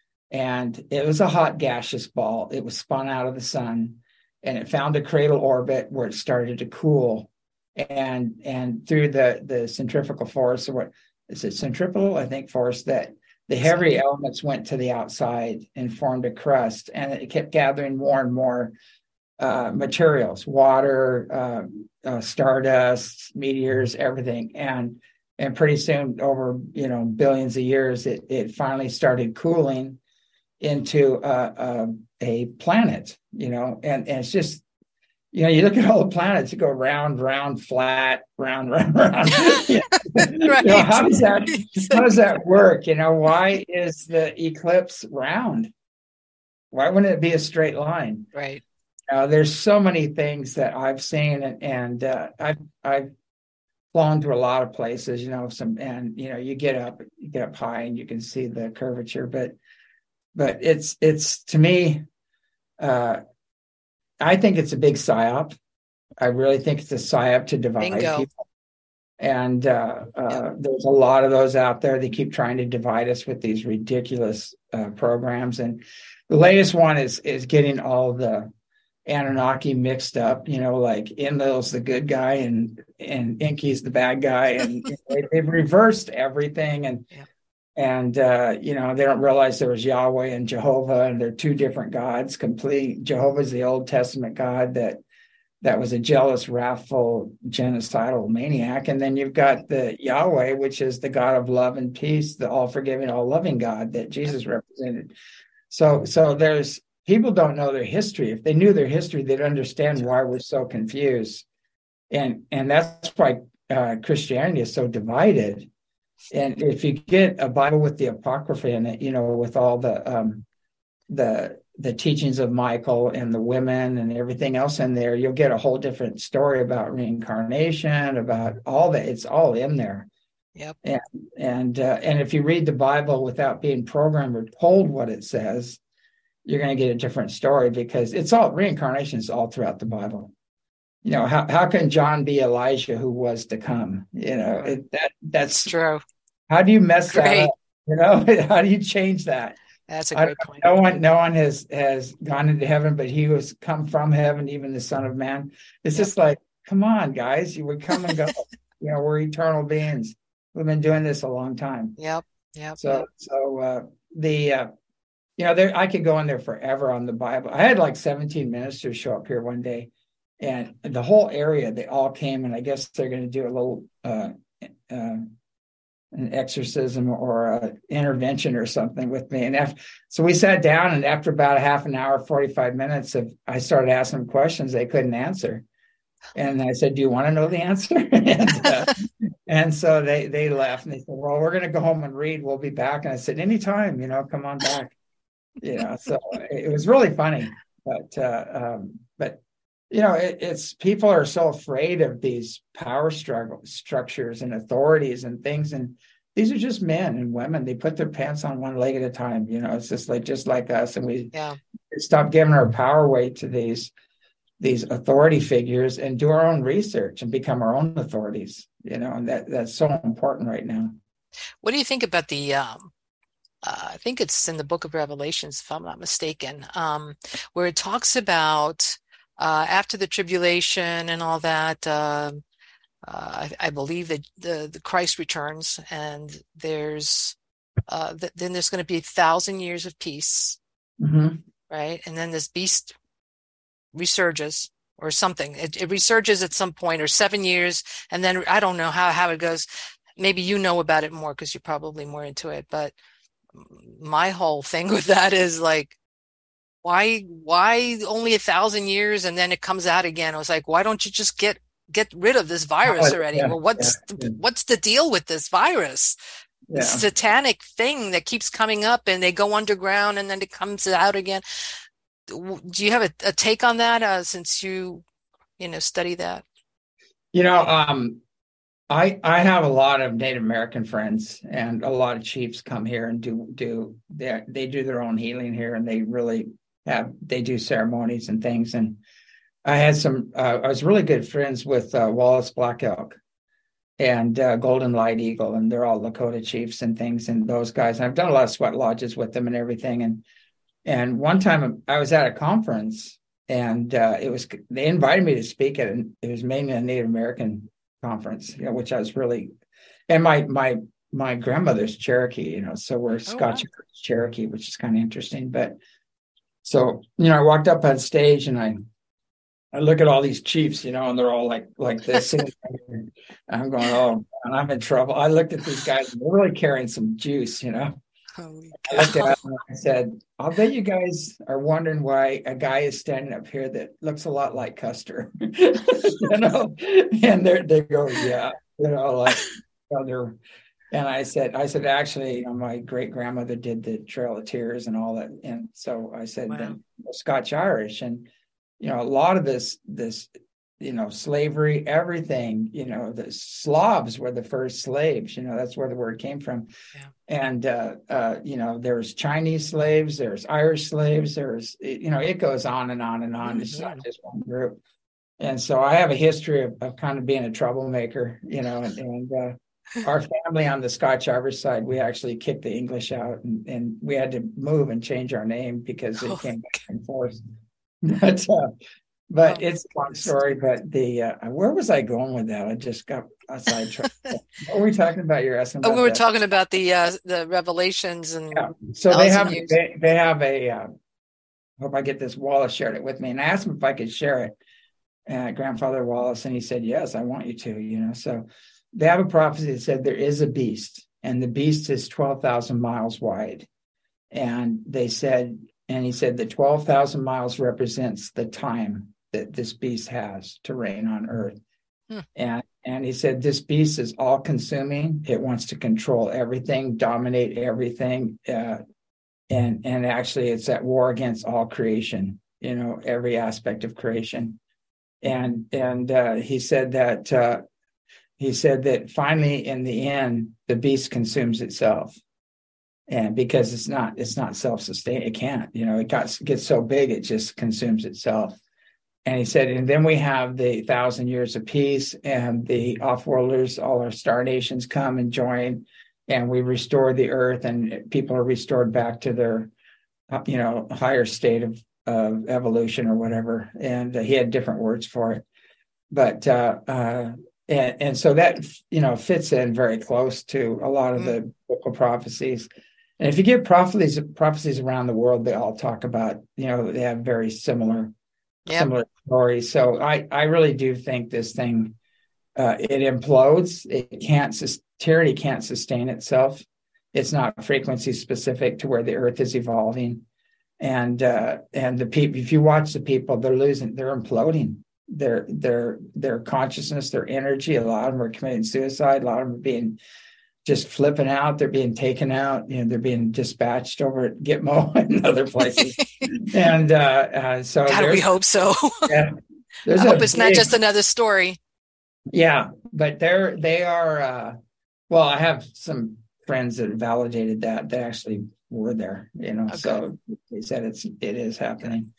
And it was a hot gaseous ball. It was spun out of the sun, and it found a cradle orbit where it started to cool. And and through the, the centrifugal force, or what is it, centripetal, I think, force, that the So, heavy elements went to the outside and formed a crust, and it kept gathering more and more uh, materials, water, uh, uh, stardust, meteors, everything. And and pretty soon, over, you know, billions of years, it it finally started cooling into uh, uh, a planet, you know, and, and it's just, you know, you look at all the planets, you go round, round, flat, round, round, round. You know, right. how does that how does that work? You know, why is the eclipse round? Why wouldn't it be a straight line? Right. Uh, there's so many things that I've seen, and, and uh, I've I've flown to a lot of places, you know, some, and you know, you get up, you get up high, and you can see the curvature, but but it's it's to me, uh, I think it's a big psyop. I really think it's a psyop to divide Bingo. people, and uh, Yep. uh, there's a lot of those out there. They keep trying to divide us with these ridiculous uh, programs, and the latest one is is getting all the Anunnaki mixed up, you know, like Enlil's the good guy and and Enki's the bad guy, and you know, they, they've reversed everything, and Yep. and uh, you know, they don't realize there was Yahweh and Jehovah, and they're two different gods. Complete. Jehovah's the Old Testament God that that was a jealous, wrathful, genocidal maniac, and then you've got the Yahweh, which is the God of love and peace, the all-forgiving, all-loving God that Yep. Jesus represented. So, so there's people don't know their history. If they knew their history, they'd understand why we're so confused, and and that's why uh, Christianity is so divided. And if you get a Bible with the Apocrypha in it, you know, with all the um, the the teachings of Michael and the women and everything else in there, you'll get a whole different story about reincarnation, about all that. It's all in there. Yep. And and uh, and if you read the Bible without being programmed or told what it says, you're going to get a different story, because it's all, reincarnation is all throughout the Bible. you know, how, how can John be Elijah who was to come? You know, it, that that's true. How do you mess Great. that up? You know, how do you change that? That's a I, great point. no one, no one has has gone into heaven, but he was come from heaven, even the Son of Man. It's yep. just like, come on, guys, you would come and go. You know, we're eternal beings. We've been doing this a long time. Yep. Yep. So, yep. so uh, the, uh, you know, there I could go in there forever on the Bible. I had like seventeen ministers show up here one day, and the whole area, they all came, and I guess they're going to do a little. Uh, uh, an exorcism or an intervention or something with me. And after, so we sat down, and after about a half an hour, forty-five minutes of, I started asking them questions they couldn't answer. And I said, do you want to know the answer? and, uh, and so they, they left, and they said, well, we're going to go home and read. We'll be back. And I said, anytime, you know, come on back. You know, so it was really funny, but, uh, um, but, you know, it, it's people are so afraid of these power struggle structures and authorities and things. And these are just men and women. They put their pants on one leg at a time. You know, it's just like just like us. And we yeah. stop giving our power away to these these authority figures and do our own research and become our own authorities. You know, and that that's so important right now. What do you think about the? Um... Uh, I think it's in the book of Revelations, if I'm not mistaken, um, where it talks about uh, after the tribulation and all that, uh, uh, I, I believe that the, the Christ returns, and there's uh, th- then there's going to be a thousand years of peace, mm-hmm. right? And then this beast resurges or something. It, it resurges at some point, or seven years, and then I don't know how, how it goes. Maybe you know about it more because you're probably more into it, but my whole thing with that is like, why, why only a thousand years and then it comes out again? I was like, why don't you just get, get rid of this virus already? Yeah, well, what's, yeah, the, yeah. what's the deal with this virus? Yeah. This satanic thing that keeps coming up, and they go underground and then it comes out again. Do you have a, a take on that? Uh, since you, you know, study that? You know, um, I I have a lot of Native American friends, and a lot of chiefs come here and do do they they do their own healing here, and they really have they do ceremonies and things. And I had some uh, I was really good friends with uh, Wallace Black Elk and uh, Golden Light Eagle, and they're all Lakota chiefs and things. And those guys, and I've done a lot of sweat lodges with them and everything. And and one time I was at a conference, and uh, it was they invited me to speak at, and it was mainly a Native American conference, you know, which I was really, and my my my grandmother's Cherokee, you know, so we're oh, Scotch wow. Cherokee, which is kind of interesting. But so, you know, I walked up on stage, and I I look at all these chiefs, you know, and they're all like like this. And I'm going, oh, and I'm in trouble. I looked at these guys, and they're really carrying some juice, you know. Holy I looked at them and I said, I'll bet you guys are wondering why a guy is standing up here that looks a lot like Custer, you know, and they they go, yeah, you know, like, you know, they're, and I said, I said, actually, you know, my great grandmother did the Trail of Tears and all that. And so I said, wow. then Scotch Irish, and, you know, a lot of this, this, you know, slavery, everything, you know, the Slavs were the first slaves, you know, that's where the word came from. Yeah. And, uh, uh, you know, there's Chinese slaves, there's Irish slaves, there's, you know, it goes on and on and on. Mm-hmm. It's not just one group. And so I have a history of, of kind of being a troublemaker, you know, and, and uh, our family on the Scotch Irish side, we actually kicked the English out, and, and we had to move and change our name because it oh, came back and forth. But, uh, But oh, it's a long story. But the uh, where was I going with that? I just got sidetracked. What were we talking about? You're asking about oh, we were that. talking about the uh, the Revelations and yeah. So they have they, they have a. Uh, I hope I get this. Wallace shared it with me, and I asked him if I could share it. Uh, Grandfather Wallace, and he said, "Yes, I want you to." You know, so they have a prophecy that said there is a beast, and the beast is twelve thousand miles wide, and they said, and he said the twelve thousand miles represents the time that this beast has to reign on earth. Hmm. And and he said this beast is all consuming. It wants to control everything, dominate everything. Uh, and and actually it's at war against all creation, you know, every aspect of creation. And and uh, he said that uh, he said that finally in the end, the beast consumes itself. And because it's not, it's not self-sustained, it can't, you know, it got, gets so big, it just consumes itself. And he said, and then we have the thousand years of peace, and the off-worlders, all our star nations come and join, and we restore the earth, and people are restored back to their, you know, higher state of, of evolution or whatever. And uh, he had different words for it. But, uh, uh, and, and so that, you know, fits in very close to a lot of mm-hmm. the biblical prophecies. And if you get prophecies, prophecies around the world, they all talk about, you know, they have very similar Yep. similar stories. So I, I really do think this thing, uh, it implodes. It can't, tyranny can't sustain itself. It's not frequency specific to where the earth is evolving. And, uh, and the people, if you watch the people, they're losing, they're imploding their, their, their consciousness, their energy. A lot of them are committing suicide. A lot of them are being just flipping out. They're being taken out. You know, they're being dispatched over at Gitmo and other places. and uh, uh, so, God, we hope so. yeah, I hope it's big, not just another story. Yeah, but they're they are. Uh, well, I have some friends that validated that. They actually were there. You know, okay. So they said it's it is happening.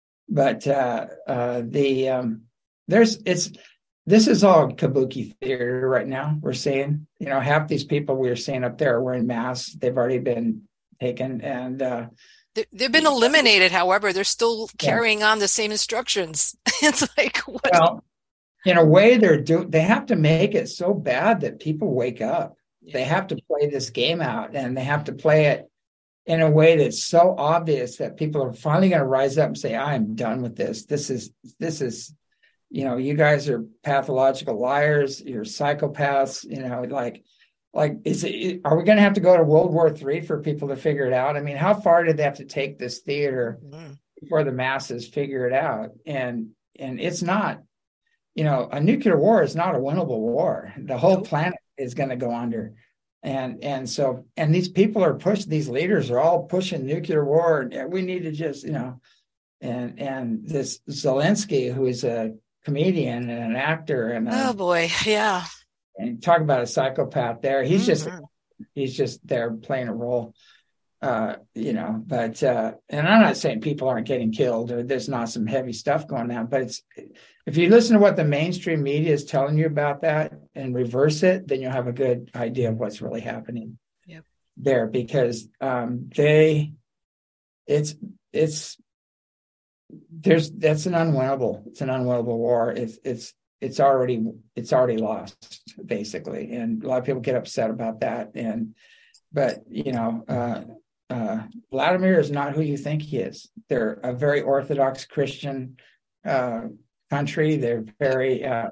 But uh, uh, the um, there's it's. This is all kabuki theater right now. We're seeing, you know, half these people we are seeing up there are wearing masks. They've already been taken, and uh, they've been eliminated. However, they're still carrying yeah. on the same instructions. It's like, what? Well, in a way, they're do. They have to make it so bad that people wake up. Yeah. They have to play this game out, and they have to play it in a way that's so obvious that people are finally going to rise up and say, "I'm done with this. This is this is." You know, you guys are pathological liars. You're psychopaths. You know, like, like, is it? Are we going to have to go to World War Three for people to figure it out? I mean, how far did they have to take this theater mm-hmm. before the masses figure it out? And and it's not. You know, a nuclear war is not a winnable war. The whole nope. planet is going to go under. And and so and these people are pushing. These leaders are all pushing nuclear war. We need to just, you know, and and this Zelensky, who is a comedian and an actor, and a, oh boy, yeah, and talk about a psychopath. There, he's mm-hmm. just he's just there playing a role, uh, you know. But uh, and I'm not saying people aren't getting killed or there's not some heavy stuff going on, but it's if you listen to what the mainstream media is telling you about that and reverse it, then you'll have a good idea of what's really happening yep. there, because um, they, it's it's. There's that's an unwinnable. It's an unwinnable war. It's it's it's already it's already lost basically, and a lot of people get upset about that. And but you know, uh, uh, Vladimir is not who you think he is. They're a very Orthodox Christian uh, country. They're very uh,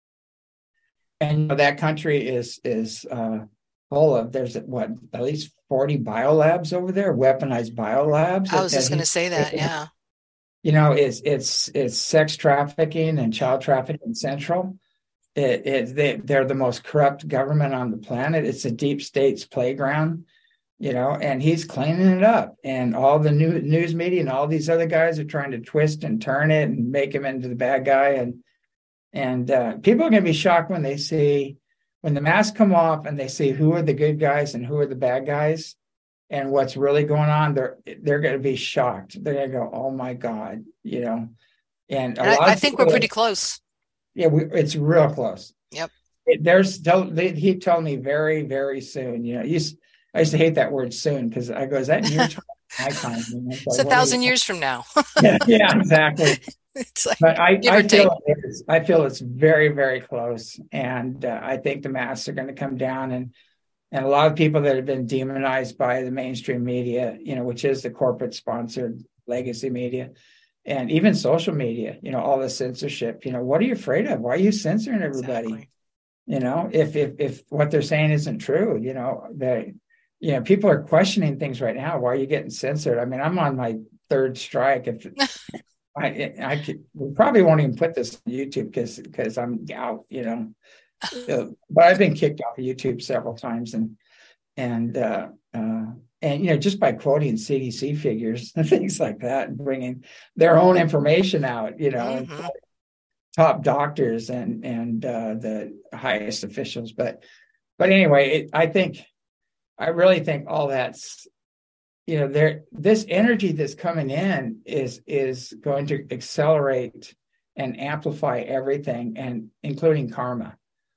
and you know, that country is is uh, full of. There's what at least forty biolabs over there, weaponized biolabs. I was just going to say that, yeah. You know, it's it's it's sex trafficking and child trafficking central. It, it they they're the most corrupt government on the planet. It's a deep state's playground, you know, and he's cleaning it up. And all the new news media and all these other guys are trying to twist and turn it and make him into the bad guy. And and uh, people are going to be shocked when they see when the masks come off and they see who are the good guys and who are the bad guys. And what's really going on, they're they're going to be shocked. They're going to go, "Oh my God," you know. And, a and lot I, of I think people, we're pretty close. Yeah, we, it's real close. Yep. It, there's they, he told me very very soon. You know, used, I used to hate that word "soon" because I go, "Is that in your time?" My time. You know? It's like, a thousand years from now. yeah, yeah, exactly. It's like, but I, I feel it's, I feel it's very very close, and uh, I think the masks are going to come down. And. And a lot of people that have been demonized by the mainstream media, you know, which is the corporate sponsored legacy media, and even social media, you know, all the censorship, you know, what are you afraid of? Why are you censoring everybody? Exactly. You know, if, if, if what they're saying isn't true, you know, they, you know, people are questioning things right now. Why are you getting censored? I mean, I'm on my third strike. If I, I could, we probably won't even put this on YouTube because, because I'm out, you know. So, but I've been kicked off of YouTube several times, and and uh, uh, and you know, just by quoting C D C figures and things like that, and bringing their own information out, you know, mm-hmm. and top doctors and and uh, the highest officials. But but anyway, it, I think I really think all that's, you know, there this energy that's coming in is is going to accelerate and amplify everything, and including karma.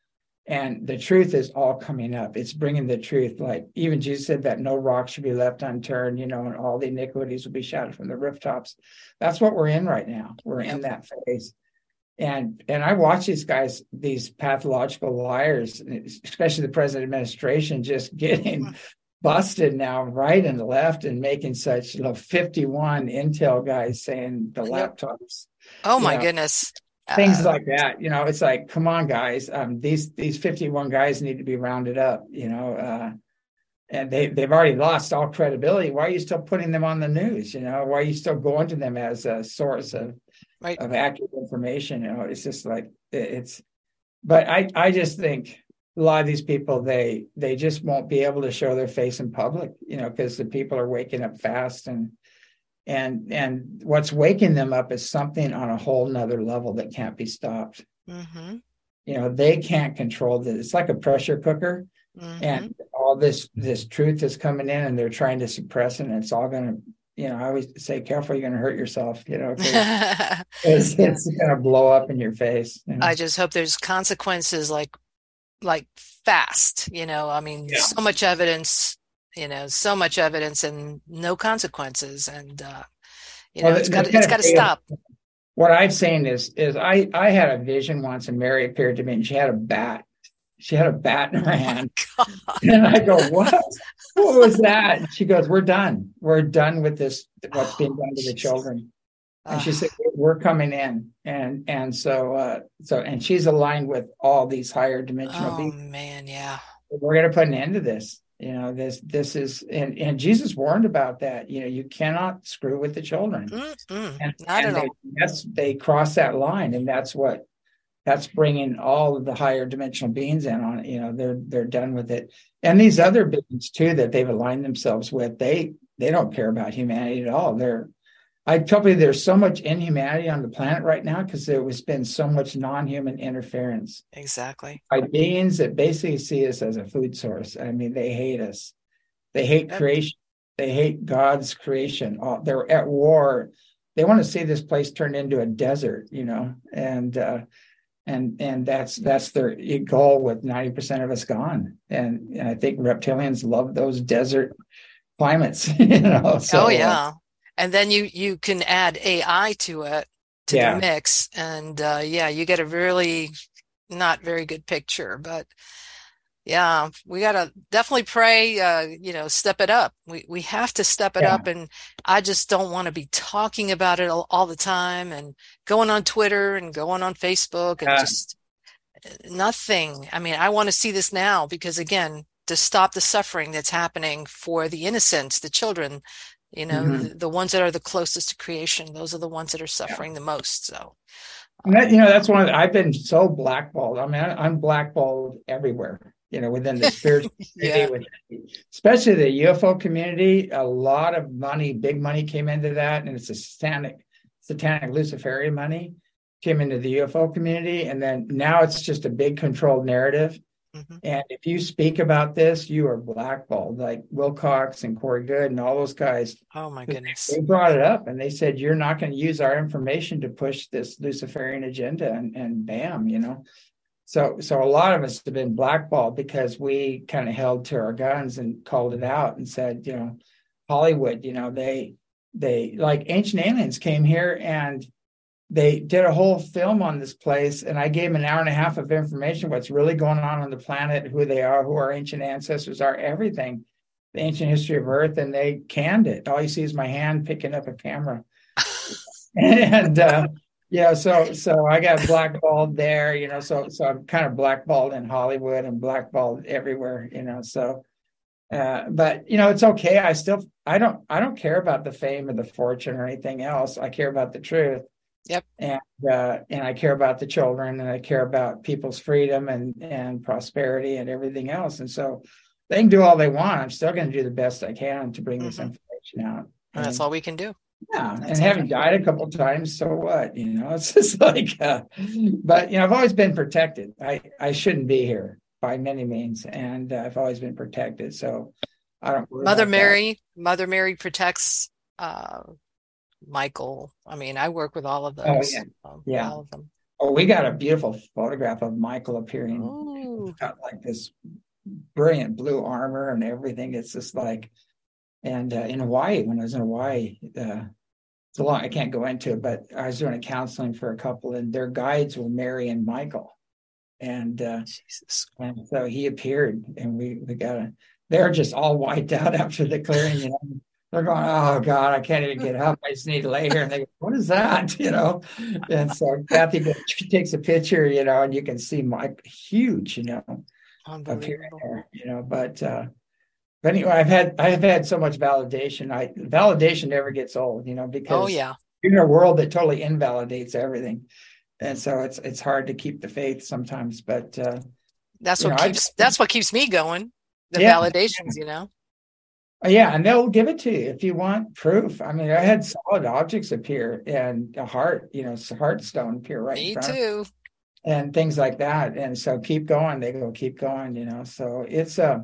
And the truth is all coming up. It's bringing the truth. Like even Jesus said that no rock should be left unturned, you know, and all the iniquities will be shouted from the rooftops. That's what we're in right now. We're yep. in that phase. And and I watch these guys, these pathological liars, especially the present administration, just getting busted now right and left, and making such, you know, fifty-one Intel guys saying the laptops. Oh my know, goodness. Things uh, like that, you know, it's like, come on, guys. Um, these these fifty-one guys need to be rounded up, you know, uh, and they they've already lost all credibility. Why are you still putting them on the news? You know, why are you still going to them as a source of right. of accurate information? You know, it's just like it's. But I I just think a lot of these people, they they just won't be able to show their face in public, you know, because the people are waking up fast. and. And and what's waking them up is something on a whole nother level that can't be stopped. Mm-hmm. You know, they can't control this. It's like a pressure cooker, mm-hmm. and all this this truth is coming in, and they're trying to suppress it. And it's all going to, you know, I always say, careful, you're going to hurt yourself. You know, because it's, it's going to blow up in your face. You know? I just hope there's consequences, like like fast. You know, I mean, yeah. so much evidence. You know, so much evidence and no consequences, and uh, you know, well, it's got it's got to stop. What I've seen is is I I had a vision once, and Mary appeared to me, and she had a bat. She had a bat in her hand, oh and I go, "What? What was that?" And she goes, "We're done. We're done with this. What's being done to the children." And she said, "We're coming in," and and so uh, so and she's aligned with all these higher dimensional oh, beings. man, yeah. We're going to put an end to this. You know, this this is, and, and Jesus warned about that. You know, you cannot screw with the children. Mm-mm, and not and at they, all. That's, they cross that line, and that's what, that's bringing all of the higher dimensional beings in on it. You know, they're they're done with it. And these other beings too that they've aligned themselves with, they they don't care about humanity at all. They're, I tell you, there's so much inhumanity on the planet right now because there has been so much non-human interference. Exactly. By beings that basically see us as a food source. I mean, they hate us. They hate yep. creation. They hate God's creation. They're at war. They want to see this place turned into a desert, you know, and uh, and and that's that's their goal with ninety percent of us gone. And, and I think reptilians love those desert climates, you know. So, oh yeah. Uh, And then you, you can add A I to it, to yeah. the mix. And uh, yeah, you get a really not very good picture. But yeah, we got to definitely pray, uh, you know, step it up. We we have to step it yeah. up. And I just don't want to be talking about it all, all the time and going on Twitter and going on Facebook and yeah. just nothing. I mean, I want to see this now because, again, to stop the suffering that's happening for the innocents, the children. You know, mm-hmm. the, the ones that are the closest to creation, those are the ones that are suffering yeah. the most. So, and that, you know, that's one of the, I've been so blackballed. I mean, I, I'm blackballed everywhere, you know, within the spiritual yeah. community, especially the U F O community. A lot of money, big money came into that. And it's a satanic, satanic Luciferian money came into the U F O community. And then now it's just a big controlled narrative. Mm-hmm. And if you speak about this, you are blackballed, like Wilcox and Corey Good and all those guys. Oh, my goodness. They brought it up and they said, you're not going to use our information to push this Luciferian agenda. And, and bam, you know. So so a lot of us have been blackballed because we kind of held to our guns and called it out and said, you know, Hollywood, you know, they, they like Ancient Aliens came here and they did a whole film on this place, and I gave them an hour and a half of information, what's really going on on the planet, who they are, who our ancient ancestors are, everything, the ancient history of Earth, and they canned it. All you see is my hand picking up a camera. and, uh, yeah, so so I got blackballed there, you know, so so I'm kind of blackballed in Hollywood and blackballed everywhere, you know, so, uh, but, you know, it's okay. I still, I don't, I don't care about the fame or the fortune or anything else. I care about the truth. Yep. And uh, and I care about the children, and I care about people's freedom and, and prosperity and everything else. And so they can do all they want. I'm still going to do the best I can to bring mm-hmm. this information out. And that's all we can do. Yeah. That's and having died a couple of times, so what? You know, it's just like, uh, but, you know, I've always been protected. I, I shouldn't be here by many means. And uh, I've always been protected. So I don't worry Mother about Mary, that. Mother Mary protects uh Michael. I mean, I work with all of Oh those, yeah, um, yeah. all of them. Oh, we got a beautiful photograph of Michael appearing. It's Oh, got like this brilliant blue armor and everything. It's just like, and uh, in Hawaii, when I was in Hawaii, uh, it's a long, I can't go into it, but I was doing a counseling for a couple, and their guides were Mary and Michael, and uh, Jesus. and so he appeared, and we we got a. They're just all wiped out after the clearing, you know. They're going, oh God, I can't even get up. I just need to lay here. And they go, what is that? You know. And so Kathy goes, takes a picture, you know, and you can see Mike huge, you know, appearing Unbelievable. there, you know. But uh, but anyway, I've had I've had so much validation. I validation never gets old, you know, Oh, because yeah. you're in a world that totally invalidates everything, and so it's it's hard to keep the faith sometimes. But uh, That's you know, what I keeps that's what keeps me going. The yeah, validations, you know. yeah, and they'll give it to you if you want proof. I mean, I had solid objects appear and a heart, you know, heart stone appear right in Me front of too. and things like that. And so keep going. They go, keep going, you know. So it's uh,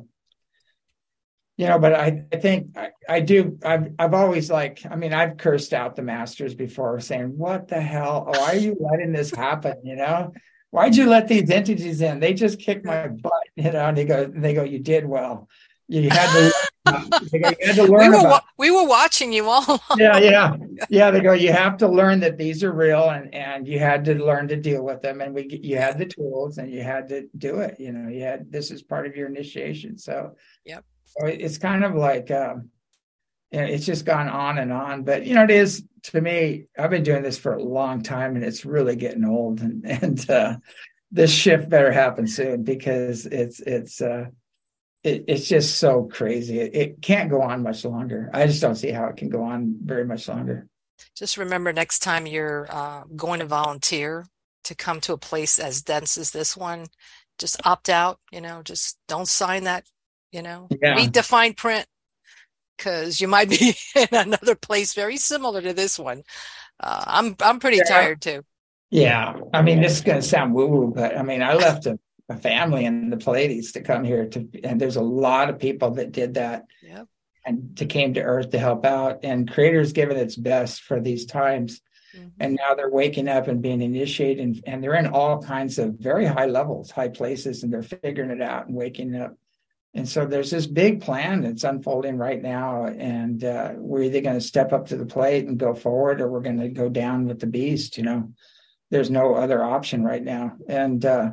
you know, but I, I think I, I do I've I've always like, I mean, I've cursed out the masters before saying, what the hell? Why are you letting this happen? You know? Why'd you let these entities in? They just kicked my butt, you know, and they go, they go, you did well. You had to learn, they go, you had to We learn were about wa- we were watching you all yeah, along. yeah, yeah. They go, you have to learn that these are real, and and you had to learn to deal with them, and we you Yeah. had the tools, and you had to do it. You know, you had this is part of your initiation. So, Yep. so it's kind of like um, you know, it's just gone on and on. But you know, it is to me. I've been doing this for a long time, and it's really getting old, and and uh, this shift better happen soon because it's it's. Uh, it, it's just so crazy. It, it can't go on much longer. I just don't see how it can go on very much longer. Just remember next time you're uh, going to volunteer to come to a place as dense as this one, just opt out, you know, just don't sign that, you know, Yeah. read the fine print because you might be in another place very similar to this one. Uh, I'm I'm pretty Yeah. tired too. Yeah. I mean, this is going to sound woo woo, but I mean, I left a, a family in the Pleiades to come here to, and there's a lot of people that did that Yep. and to came to Earth to help out. And Creator's given its best for these times. Mhm. And now they're waking up and being initiated, and, and they're in all kinds of very high levels, high places, and they're figuring it out and waking up. And so there's this big plan that's unfolding right now, and uh, we're either going to step up to the plate and go forward, or we're going to go down with the beast. You know, there's no other option right now. And uh,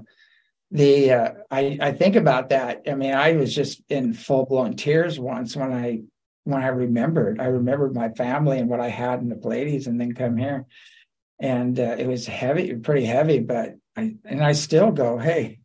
the uh, I I think about that. I mean, I was just in full blown tears once when I when I remembered. I remembered my family and what I had in the Pleiades, and then come here, and uh, it was heavy, pretty heavy. But I and I still go, hey.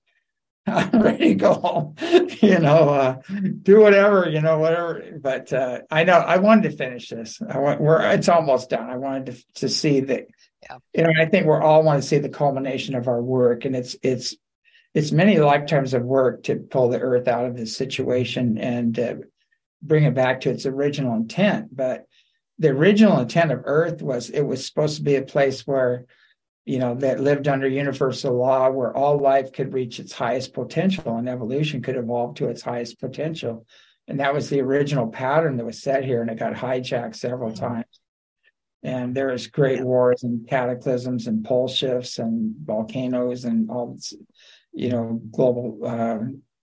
I'm ready to go home, you know, uh, do whatever, you know, whatever. But uh, I know I wanted to finish this. I want, we're, it's almost done. I wanted to, to see that, Yeah. you know, I think we're all want to see the culmination of our work, and it's, it's, it's many lifetimes of work to pull the earth out of this situation and uh, bring it back to its original intent. But the original intent of earth was, it was supposed to be a place where, you know, that lived under universal law, where all life could reach its highest potential and evolution could evolve to its highest potential. And that was the original pattern that was set here, and it got hijacked several Mhm. times. And there was great Yeah. wars and cataclysms and pole shifts and volcanoes and all this, you know, global, uh,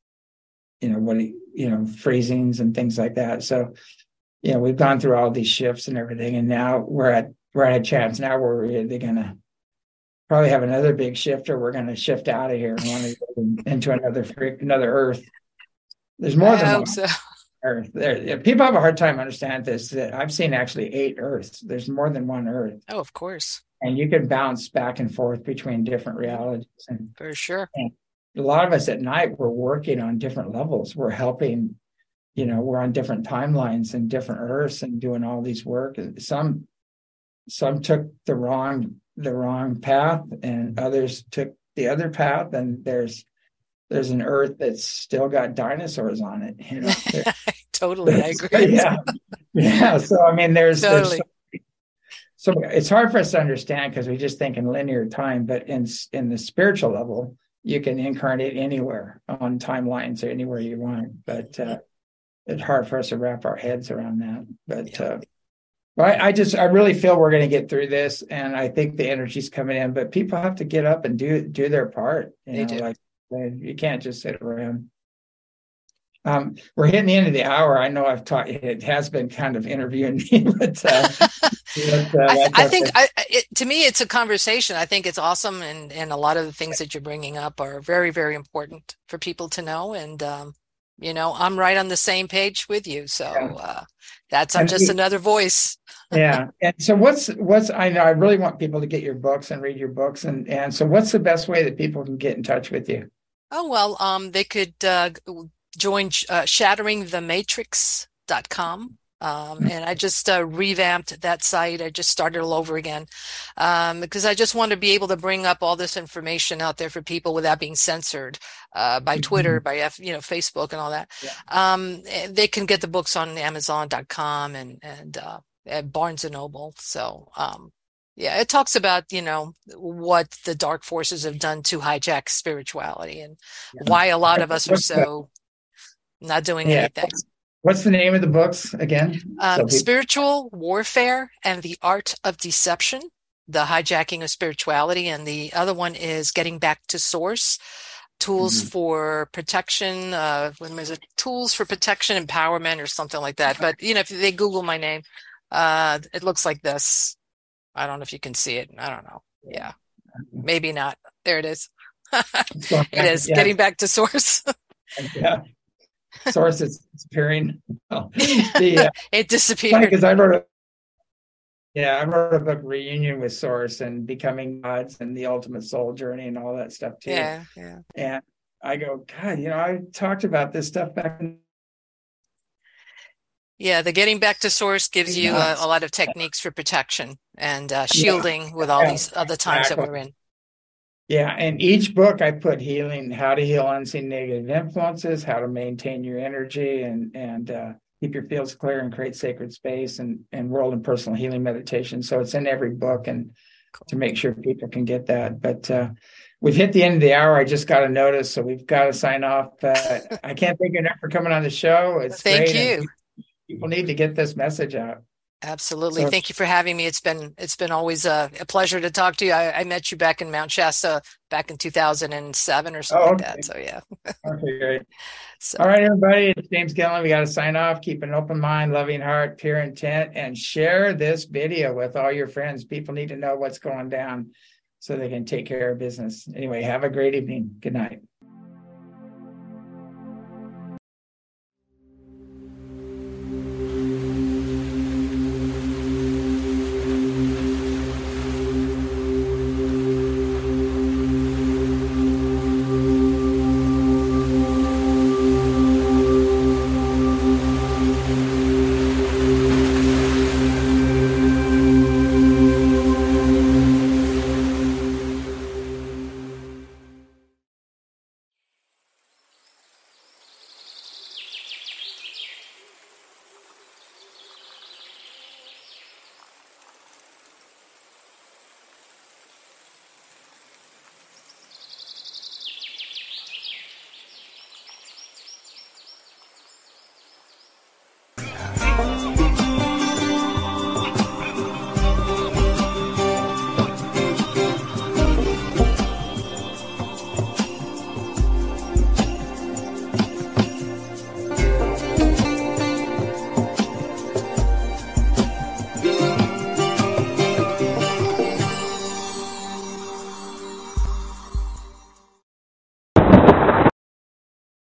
you know, what, you know, freezings and things like that. So, you know, we've gone through all these shifts and everything, and now we're at, we're at a chance now where we're, they're going to probably have another big shift, or we're going to shift out of here and want to go into another another Earth. There's more I than hope one so. Earth. There, people have a hard time understanding this. I've seen actually eight Earths. There's more than one Earth, Oh, of course. and you can bounce back and forth between different realities. And, For sure. and a lot of us at night, we're working on different levels. We're helping. You know, we're on different timelines and different Earths and doing all these work. Some some took the wrong the wrong path, and others took the other path, and there's there's an earth that's still got dinosaurs on it, you know. Totally, I agree. Yeah, yeah. So I mean, there's there's Totally. so, so it's hard for us to understand because we just think in linear time, but in in the spiritual level, you can incarnate anywhere on timelines or anywhere you want. But uh, it's hard for us to wrap our heads around that. But Yeah. uh, Well, I, I just, I really feel we're going to get through this, and I think the energy's coming in, but people have to get up and do do their part. You They know, do. like you can't just sit around. Um, we're hitting the end of the hour. I know I've taught it has been kind of interviewing me, but, uh, but uh, I, th- I think okay. I, it, to me, it's a conversation. I think it's awesome. And, and a lot of the things that you're bringing up are very, very important for people to know. And, um, you know, I'm right on the same page with you. So, uh, that's, I'm And just another voice. Yeah. And so what's, what's, I know I really want people to get your books and read your books. And, and so what's the best way that people can get in touch with you? Oh, well, um, they could, uh, join, uh, shattering the matrix dot com. Um, and I just uh, revamped that site. I just started all over again um, because I just want to be able to bring up all this information out there for people without being censored uh, by Twitter, by F, you know, Facebook, and all that. Yeah. Um, they can get the books on Amazon dot com and and uh, at Barnes and Noble. So um, yeah, it talks about, you know, what the dark forces have done to hijack spirituality and Yeah. why a lot of us are What's the- so not doing Yeah. anything. What's the name of the books again? Um, So people- Spiritual Warfare and the Art of Deception, the hijacking of spirituality. And the other one is Getting Back to Source, Tools Mhm. for Protection. Uh, when is it? Tools for Protection, Empowerment, or something like that. But, you know, if they Google my name, uh, it looks like this. I don't know if you can see it. I don't know. Yeah, maybe not. There it is. It is Yeah. Getting Back to Source. Yeah. Source is disappearing. Oh. The, uh, It disappeared. because I wrote a yeah, I wrote a book, Reunion with Source, and Becoming Gods and the Ultimate Soul Journey and all that stuff too. Yeah, yeah. And I go, God, you know, I talked about this stuff back in Yeah, the Getting Back to Source gives you a, a lot of techniques for protection and uh, shielding yeah. with all yeah. these other times exactly. that we're in. Yeah, and each book I put healing, how to heal unseen negative influences, how to maintain your energy and and uh, keep your fields clear and create sacred space, and and world and personal healing meditation. So it's in every book, and cool. to make sure people can get that. But uh, we've hit the end of the hour. I just got a notice, so we've got to sign off. Uh, I can't thank you enough for coming on the show. It's thank great. you. People need to get this message out. Absolutely. So, thank you for having me. It's been it's been always a, a pleasure to talk to you. I, I met you back in Mount Shasta back in two thousand seven or something oh, okay. like that. So yeah. Okay, great. So, all right, everybody. It's James Gillen. We got to sign off. Keep an open mind, loving heart, pure intent, and share this video with all your friends. People need to know what's going down so they can take care of business. Anyway, have a great evening. Good night.